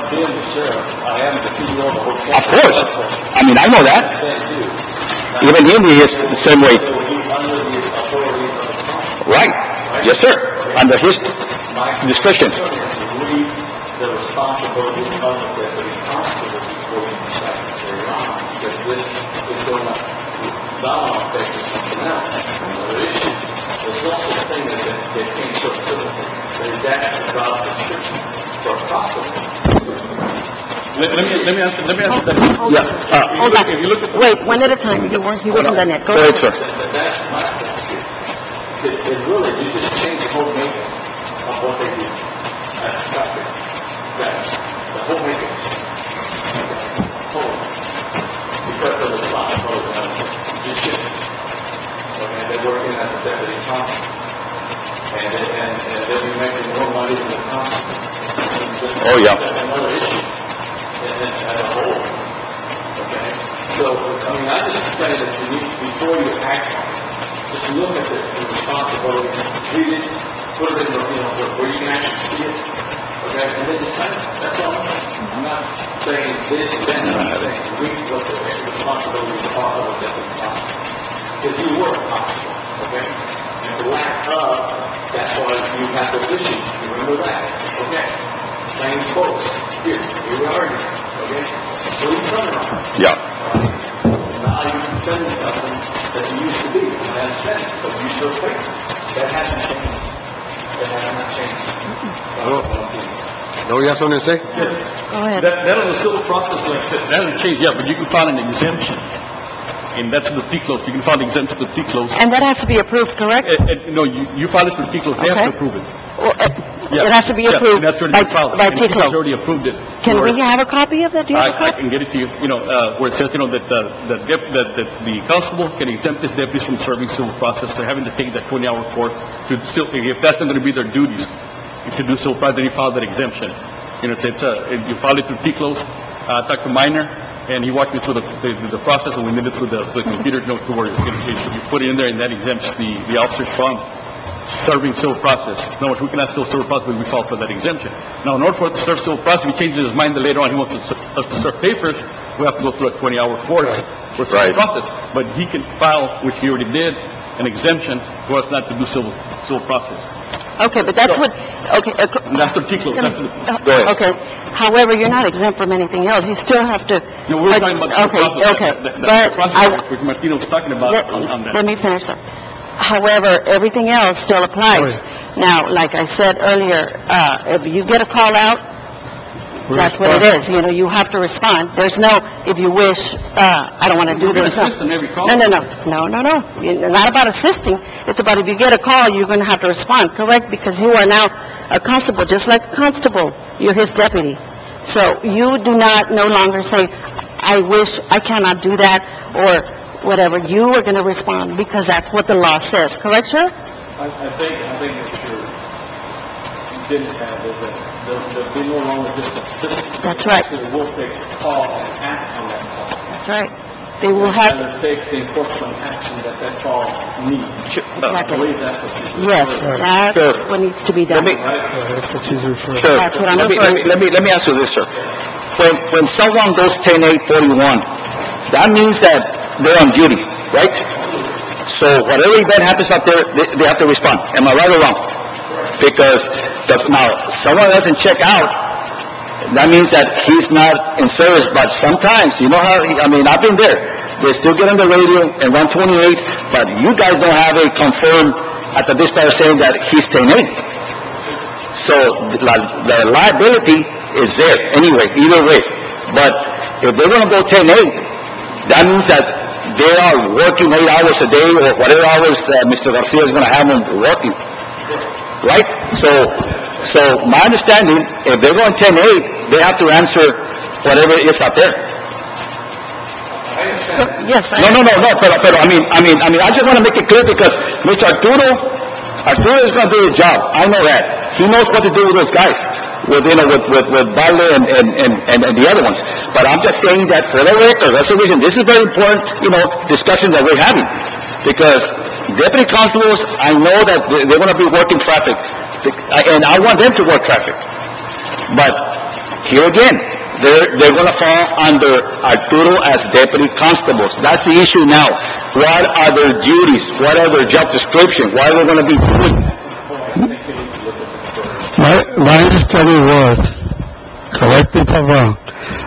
Of course, I mean, I know that. Even him, he is the same way. Right, yes, sir, under his discretion.
The responsibility is on the deputy constable before you decide to carry on, because this is going to domino effect to something else. Another issue. There's also a thing that they can't so typically. That's the job description for a constable.
Let me answer that.
Yeah.
Hold on. Wait, one at a time. He wasn't done yet. Go ahead.
Sir.
That's my point here. Because it really, you just change the whole makeup of what they do as a traffic. The whole makeup. Totally. Because of the responsibility of it. Just shift. Okay, they're working as a deputy constable. And they'll be making more money than the constable.
Oh, yeah.
That's another issue. And as a whole. Okay? So, I mean, I just say that you need, before you act on it, just look at the responsibility, read it, put it in the, where you can actually see it. Okay? And then decide. That's all. I'm not saying this and that. I'm saying read what the responsibilities are of the constable. Because you were a constable. Okay? And for lack of, that's why you have those issues. Remember that. Okay? Same folks. Here we are again. Okay? So you come around.
Yeah.
Now you're defending something that you used to be. And I understand it, but you still think that hasn't changed. That has not changed.
No, you have something to say?
Go ahead.
That on the civil process, like I said, that hasn't changed yet, but you can file an exemption. And that's the T-close. You can file an exemption to T-close.
And that has to be approved, correct?
No, you file it to T-close. They have to approve it.
Well, it has to be approved by T-close.
already approved it.
Can we have a copy of it? Do you have a
I
copy?
can get it to you, where it says, that the constable can exempt his deputies from serving civil process. They're having to take that 20-hour course to still, if that's not going to be their duties, to do civil process, then you file that exemption. You file it through T-close. Talk to Minor, and he walked me through the process, and we did it through the computer, to where you put it in there, and that exempts the officers from serving civil process. No, we cannot still civil process, but we file for that exemption. Now, in order for us to serve civil process, if he changes his mind that later on he wants us to serve papers, we have to go through a 20-hour course for civil process. But he can file, which he already did, an exemption for us not to do civil process.
Okay, but that's what,
And that's the T-close.
Okay. However, you're not exempt from anything else. You still have to.
No, we're talking about the process.
Okay.
The process which Martino was talking about on that.
Let me finish, sir. However, everything else still applies. Now, like I said earlier, if you get a call out, that's what it is. You have to respond. There's no, if you wish, I don't want to do this. No. No. It's not about assisting. It's about if you get a call, you're going to have to respond, correct? Because you are now a constable, just like a constable. You're his deputy. So you do not no longer say, I wish, I cannot do that, or whatever. You are going to respond because that's what the law says. Correct, sir?
I think what you're didn't have is that there'll be no longer just a system.
That's right.
They will take a call and act on that call.
That's right. They will have...
And take the enforcement action that call needs.
Exactly.
I believe that's what you're
Yes, that's what needs to be done.
Sure.
That's what I'm referring to.
Let me ask you this, sir. When someone goes 10-8-41, that means that they're on duty, right? So whatever event happens out there, they have to respond. Am I right or wrong? Because now someone doesn't check out, that means that he's not in service. But sometimes, you know how, I've been there. They still get on the radio and run 28, but you guys don't have a confirm at the dispatch saying that he's 10-8. So the liability is there anyway, either way. But if they're going to go 10-8, that means that they are working 8 hours a day or whatever hours that Mr. Garcia is going to have them working. Right? So my understanding, if they're going 10-8, they have to answer whatever is out there.
Yes.
No. Pero I just want to make it clear because Mr. Arturo is going to do his job. I know that. he knows what to do with those guys, with Valle and the other ones. But I'm just saying that for the record, that's the reason, this is very important, discussion that we're having. Because deputy constables, I know that they're gonna be working traffic, and I want them to work traffic. But here again, they're gonna fall under Arturo as deputy constables. That's the issue now. What are their duties? What are their job description? What are they gonna be doing?
My understanding was, correct me if I'm wrong,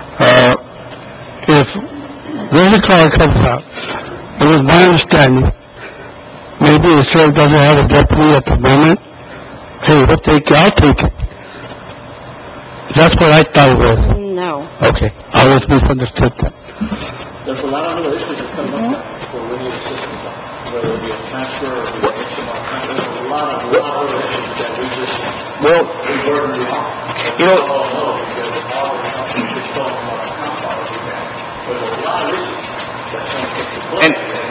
if there's a car comes out, it was my understanding, maybe the sheriff doesn't have a deputy at the moment, hey, I'll take it. That's what I thought it was.
No.
Okay, I was misunderstood then.
There's a lot of other issues that come up for radio systems, whether it be a transfer or a HMR transfer. There's a lot of other issues that we just,
Well,
burden the office.
you know,
Because all the companies just talking about the compound we have. But there's a lot of issues that's going to take the place.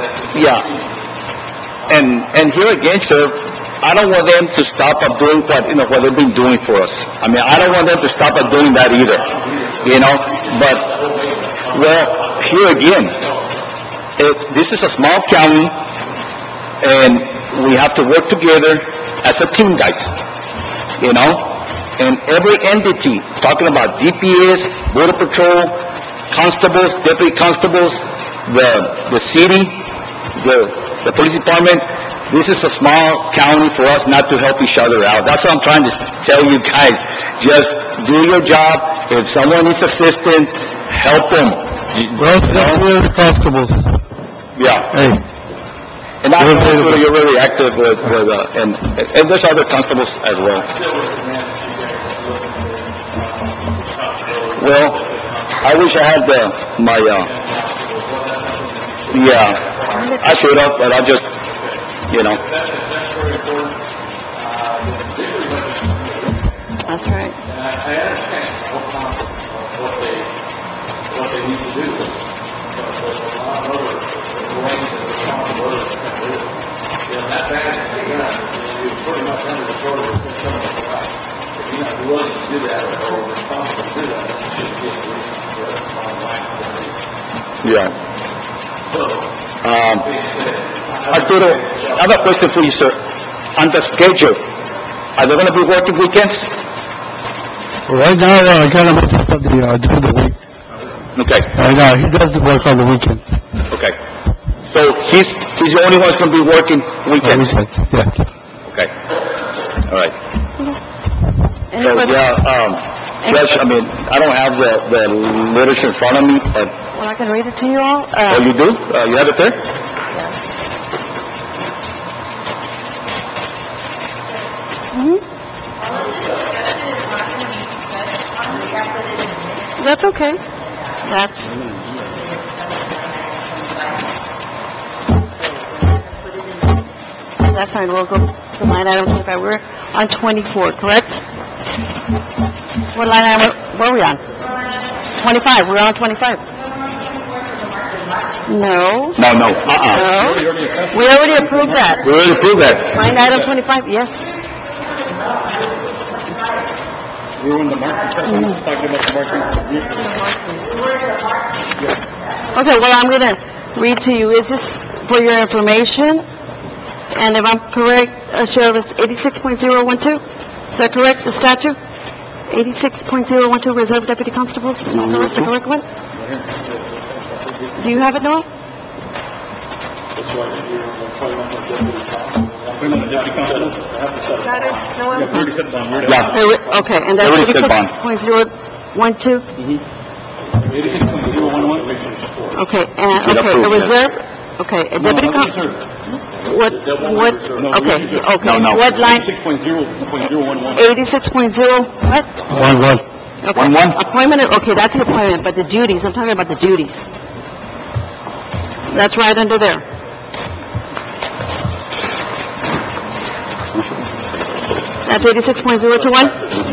and here again, sir, I don't want them to stop at doing what they've been doing for us. I mean, I don't want them to stop at doing that either, but, well, here again, this is a small county, and we have to work together as a team, guys, and every entity, talking about DPS, Border Patrol, constables, deputy constables, the city, the police department, this is a small county for us not to help each other out. That's what I'm trying to tell you guys. Just do your job. If someone needs assistance, help them.
Well, we're the constables.
Yeah.
Hey.
And I know you're really active with and there's other constables as well. Well, I wish I had I should have, but I just,
That's very important.
That's right.
And I understand the whole concept of what they need to do. But there's a lot of other ways and responsibilities that can do. That bad you're pretty much under the shoulder of someone else right. If you're not willing to do that or responsible to do that, then you should be able to do it on the line.
Yeah.
So,
Arturo, I have a question for you, sir. On the schedule, are they going to be working weekends?
Right now, I got him up for during the week.
Okay.
Right now, he does work on the weekends.
Okay. So he's the only one who's going to be working weekends?
Yeah.
Okay. All right.
Any
So,
further-
Judge, I mean, I don't have the literature in front of me, but...
Well, I can read it to you all.
Oh, you do? You have it there?
That's okay. That's fine. We'll go to line item 25. We're on 24, correct? What line item were we on? 25. We're on 25. No.
No.
No. We already approved that.
We already approved that.
Line item 25, yes.
We're in the marketing, talking about the marketing.
Okay, well, I'm going to read to you. Is this for your information? And if I'm correct, Sheriff, it's 86.012? Is that correct, the statute? 86.012, Reserve Deputy Constables? Is that correct, the correct one? Do you have it, Noah?
Got it, Noel?
Yeah.
Okay, and that's
Already said bond.
86.012? Okay,
Get
okay,
approved,
the
yes.
reserve, okay, a deputy what, okay,
No.
what line?
86.0.011.
86.0, what?
1-1.
Okay.
1-1?
Appointment, okay, that's the appointment, but the duties, I'm talking about the duties. That's right under there. That's 86.021?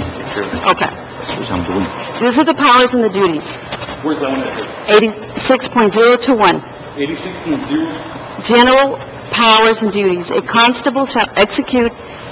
Okay. These are the powers and the duties.
Where's that one at?
86.021.
86.0.
General powers and duties. A constable shall execute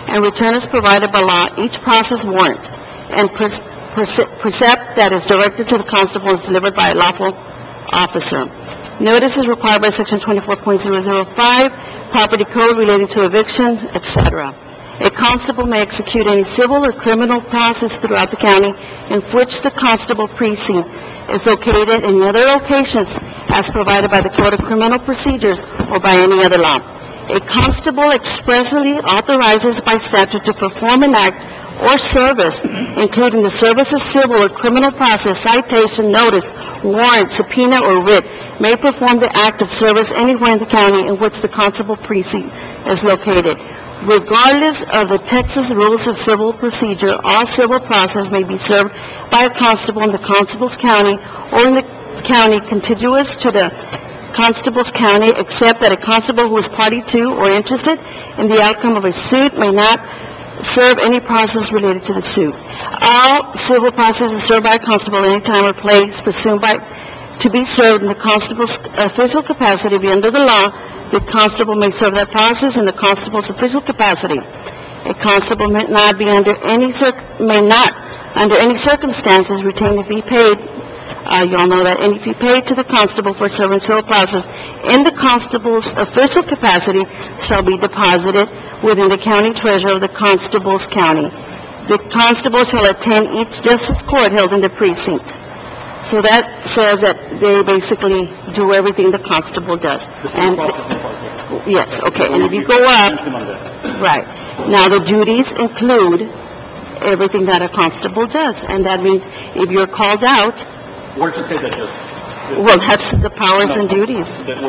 and return as provided by law each process warrant and precept that is directed to the constable is delivered by a lawful officer. Notice is required by Section 24.005, Property Code relating to eviction, etc. A constable may execute any civil or criminal process throughout the county in which the constable precinct is located in other locations as provided by the Code of Criminal Procedures or by any other law. A constable expressly authorizes by statute to perform an act or service, including the service of civil or criminal process, citation, notice, warrant, subpoena, or writ, may perform the act of service anywhere in the county in which the constable precinct is located. Regardless of the Texas Rules of Civil Procedure, all civil process may be served by a constable in the constable's county or in the county contiguous to the constable's county, except that a constable who is party to or interested in the outcome of a suit may not serve any process related to the suit. All civil processes served by a constable at any time or place presumed to be served in the constable's official capacity under the law. The constable may serve that process in the constable's official capacity. A constable may not under any circumstances retain a fee paid. You all know that any fee paid to the constable for serving civil process in the constable's official capacity shall be deposited within the county treasurer of the constable's county. The constable shall attend each justice court held in the precinct. So that says that they basically do everything the constable does. And yes, okay. And if you go up, right. Now the duties include everything that a constable does, and that means if you're called out.
Where does it say that, Judge?
Well, that's the powers and duties.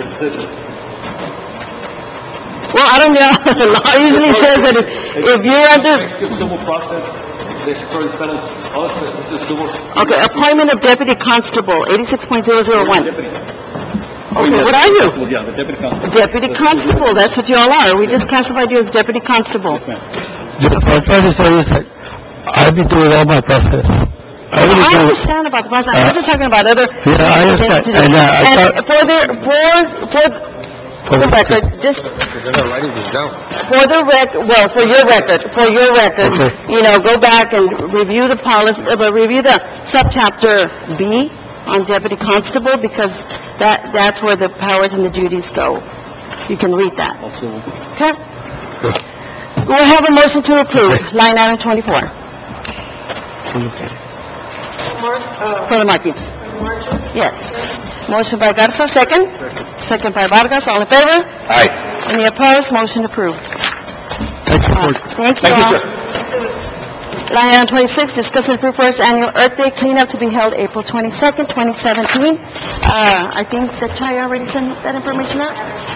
Well, I don't know. The law usually says that if you're under...
Civil process,
okay, appointment of deputy constable, 86.001. Okay, what are you?
Yeah, the deputy constable.
Deputy constable, that's what you all are. We just classified you as deputy constable.
What I'm trying to say is that I've been doing all my process.
I understand about the process. I'm just talking about other...
Yeah, I understand.
And for the record, just...
They're not writing this down.
For the for your record, you know, go back and review the policy, review the subchapter B on deputy constable, because that's where the powers and the duties go. You can read that. Okay? We'll have a motion to approve, line item 24. For the markings. Yes. Motion by Garza, second. Second by Vargas, all in favor?
Aye.
Any opposed? Motion approved. Thank you all. Line item 26, discuss and approve first annual Earth Day cleanup to be held April 22nd, 2017. I think that Chai already sent that information out?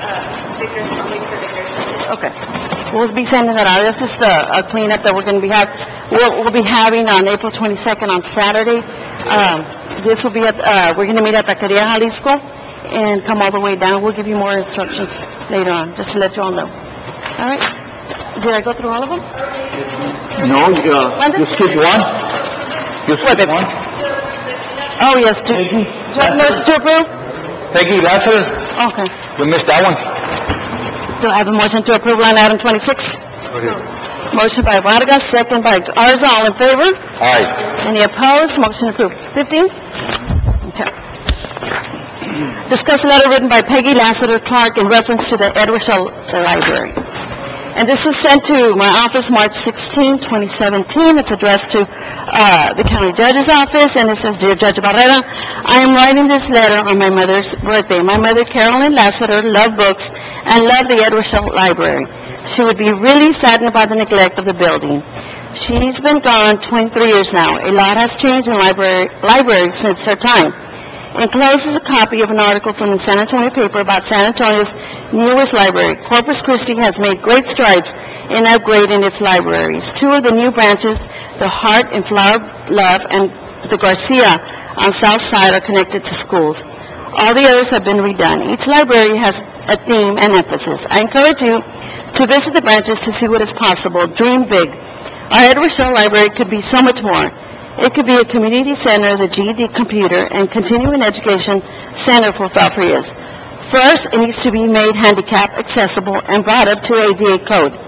Okay. We'll be sending that out. This is a cleanup that we're going to be we'll be having on April 22nd on Saturday. This will be we're going to meet at Taqueria Jalisco and come all the way down. We'll give you more instructions later on, just to let you all know. All right? Did I go through all of them?
No, you skip one. You skip one.
Oh, yes. Do you have motion to approve?
Peggy Lazarus.
Okay.
We missed that one.
Do I have a motion to approve line item 26?
Okay.
Motion by Vargas, second by Garza, all in favor?
Aye.
Any opposed? Motion approved. 15? Okay. Discuss a letter written by Peggy Lassiter Clark in reference to the Edward Shell Library. And this was sent to my office March 16, 2017. It's addressed to the county judge's office, and it says, Dear Judge Barrera, I am writing this letter on my mother's birthday. My mother, Carolyn Lassiter, loved books and loved the Edward Shell Library. She would be really saddened by the neglect of the building. She's been gone 23 years now. A lot has changed in libraries since her time. Enclosed is a copy of an article from the San Antonio paper about San Antonio's newest library. Corpus Christi has made great strides in upgrading its libraries. Two of the new branches, the Heart and Flower Love and the Garcia on South Side, are connected to schools. All the others have been redone. Each library has a theme and emphasis. I encourage you to visit the branches to see what is possible. Dream big. Our Edward Shell Library could be so much more. It could be a community center, the GED computer, and continuing education center for Falfurrias. First, it needs to be made handicap accessible and brought up to ADA code.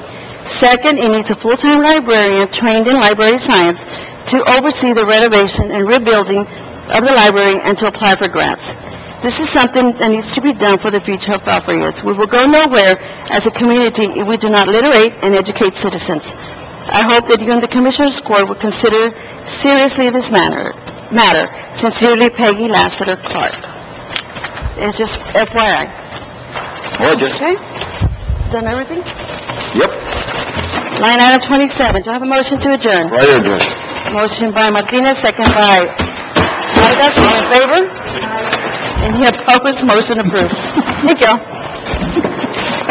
Second, it needs a full-time librarian trained in library science to oversee the renovation and rebuilding of the library and to apply for grants. This is something that needs to be done for the future of Valparaiso. We will go nowhere as a community if we do not literate and educate citizens. I hope that you and the Commissioners Court will consider seriously this matter. Sincerely, Peggy Lassiter Clark. It's just FYI.
Well, just,
Okay? Done everything?
yep,
Line item 27, do I have a motion to adjourn?
right here, Judge.
Motion by Martinez, second by Vargas, all in favor? Any opposed, motion approved. Thank you.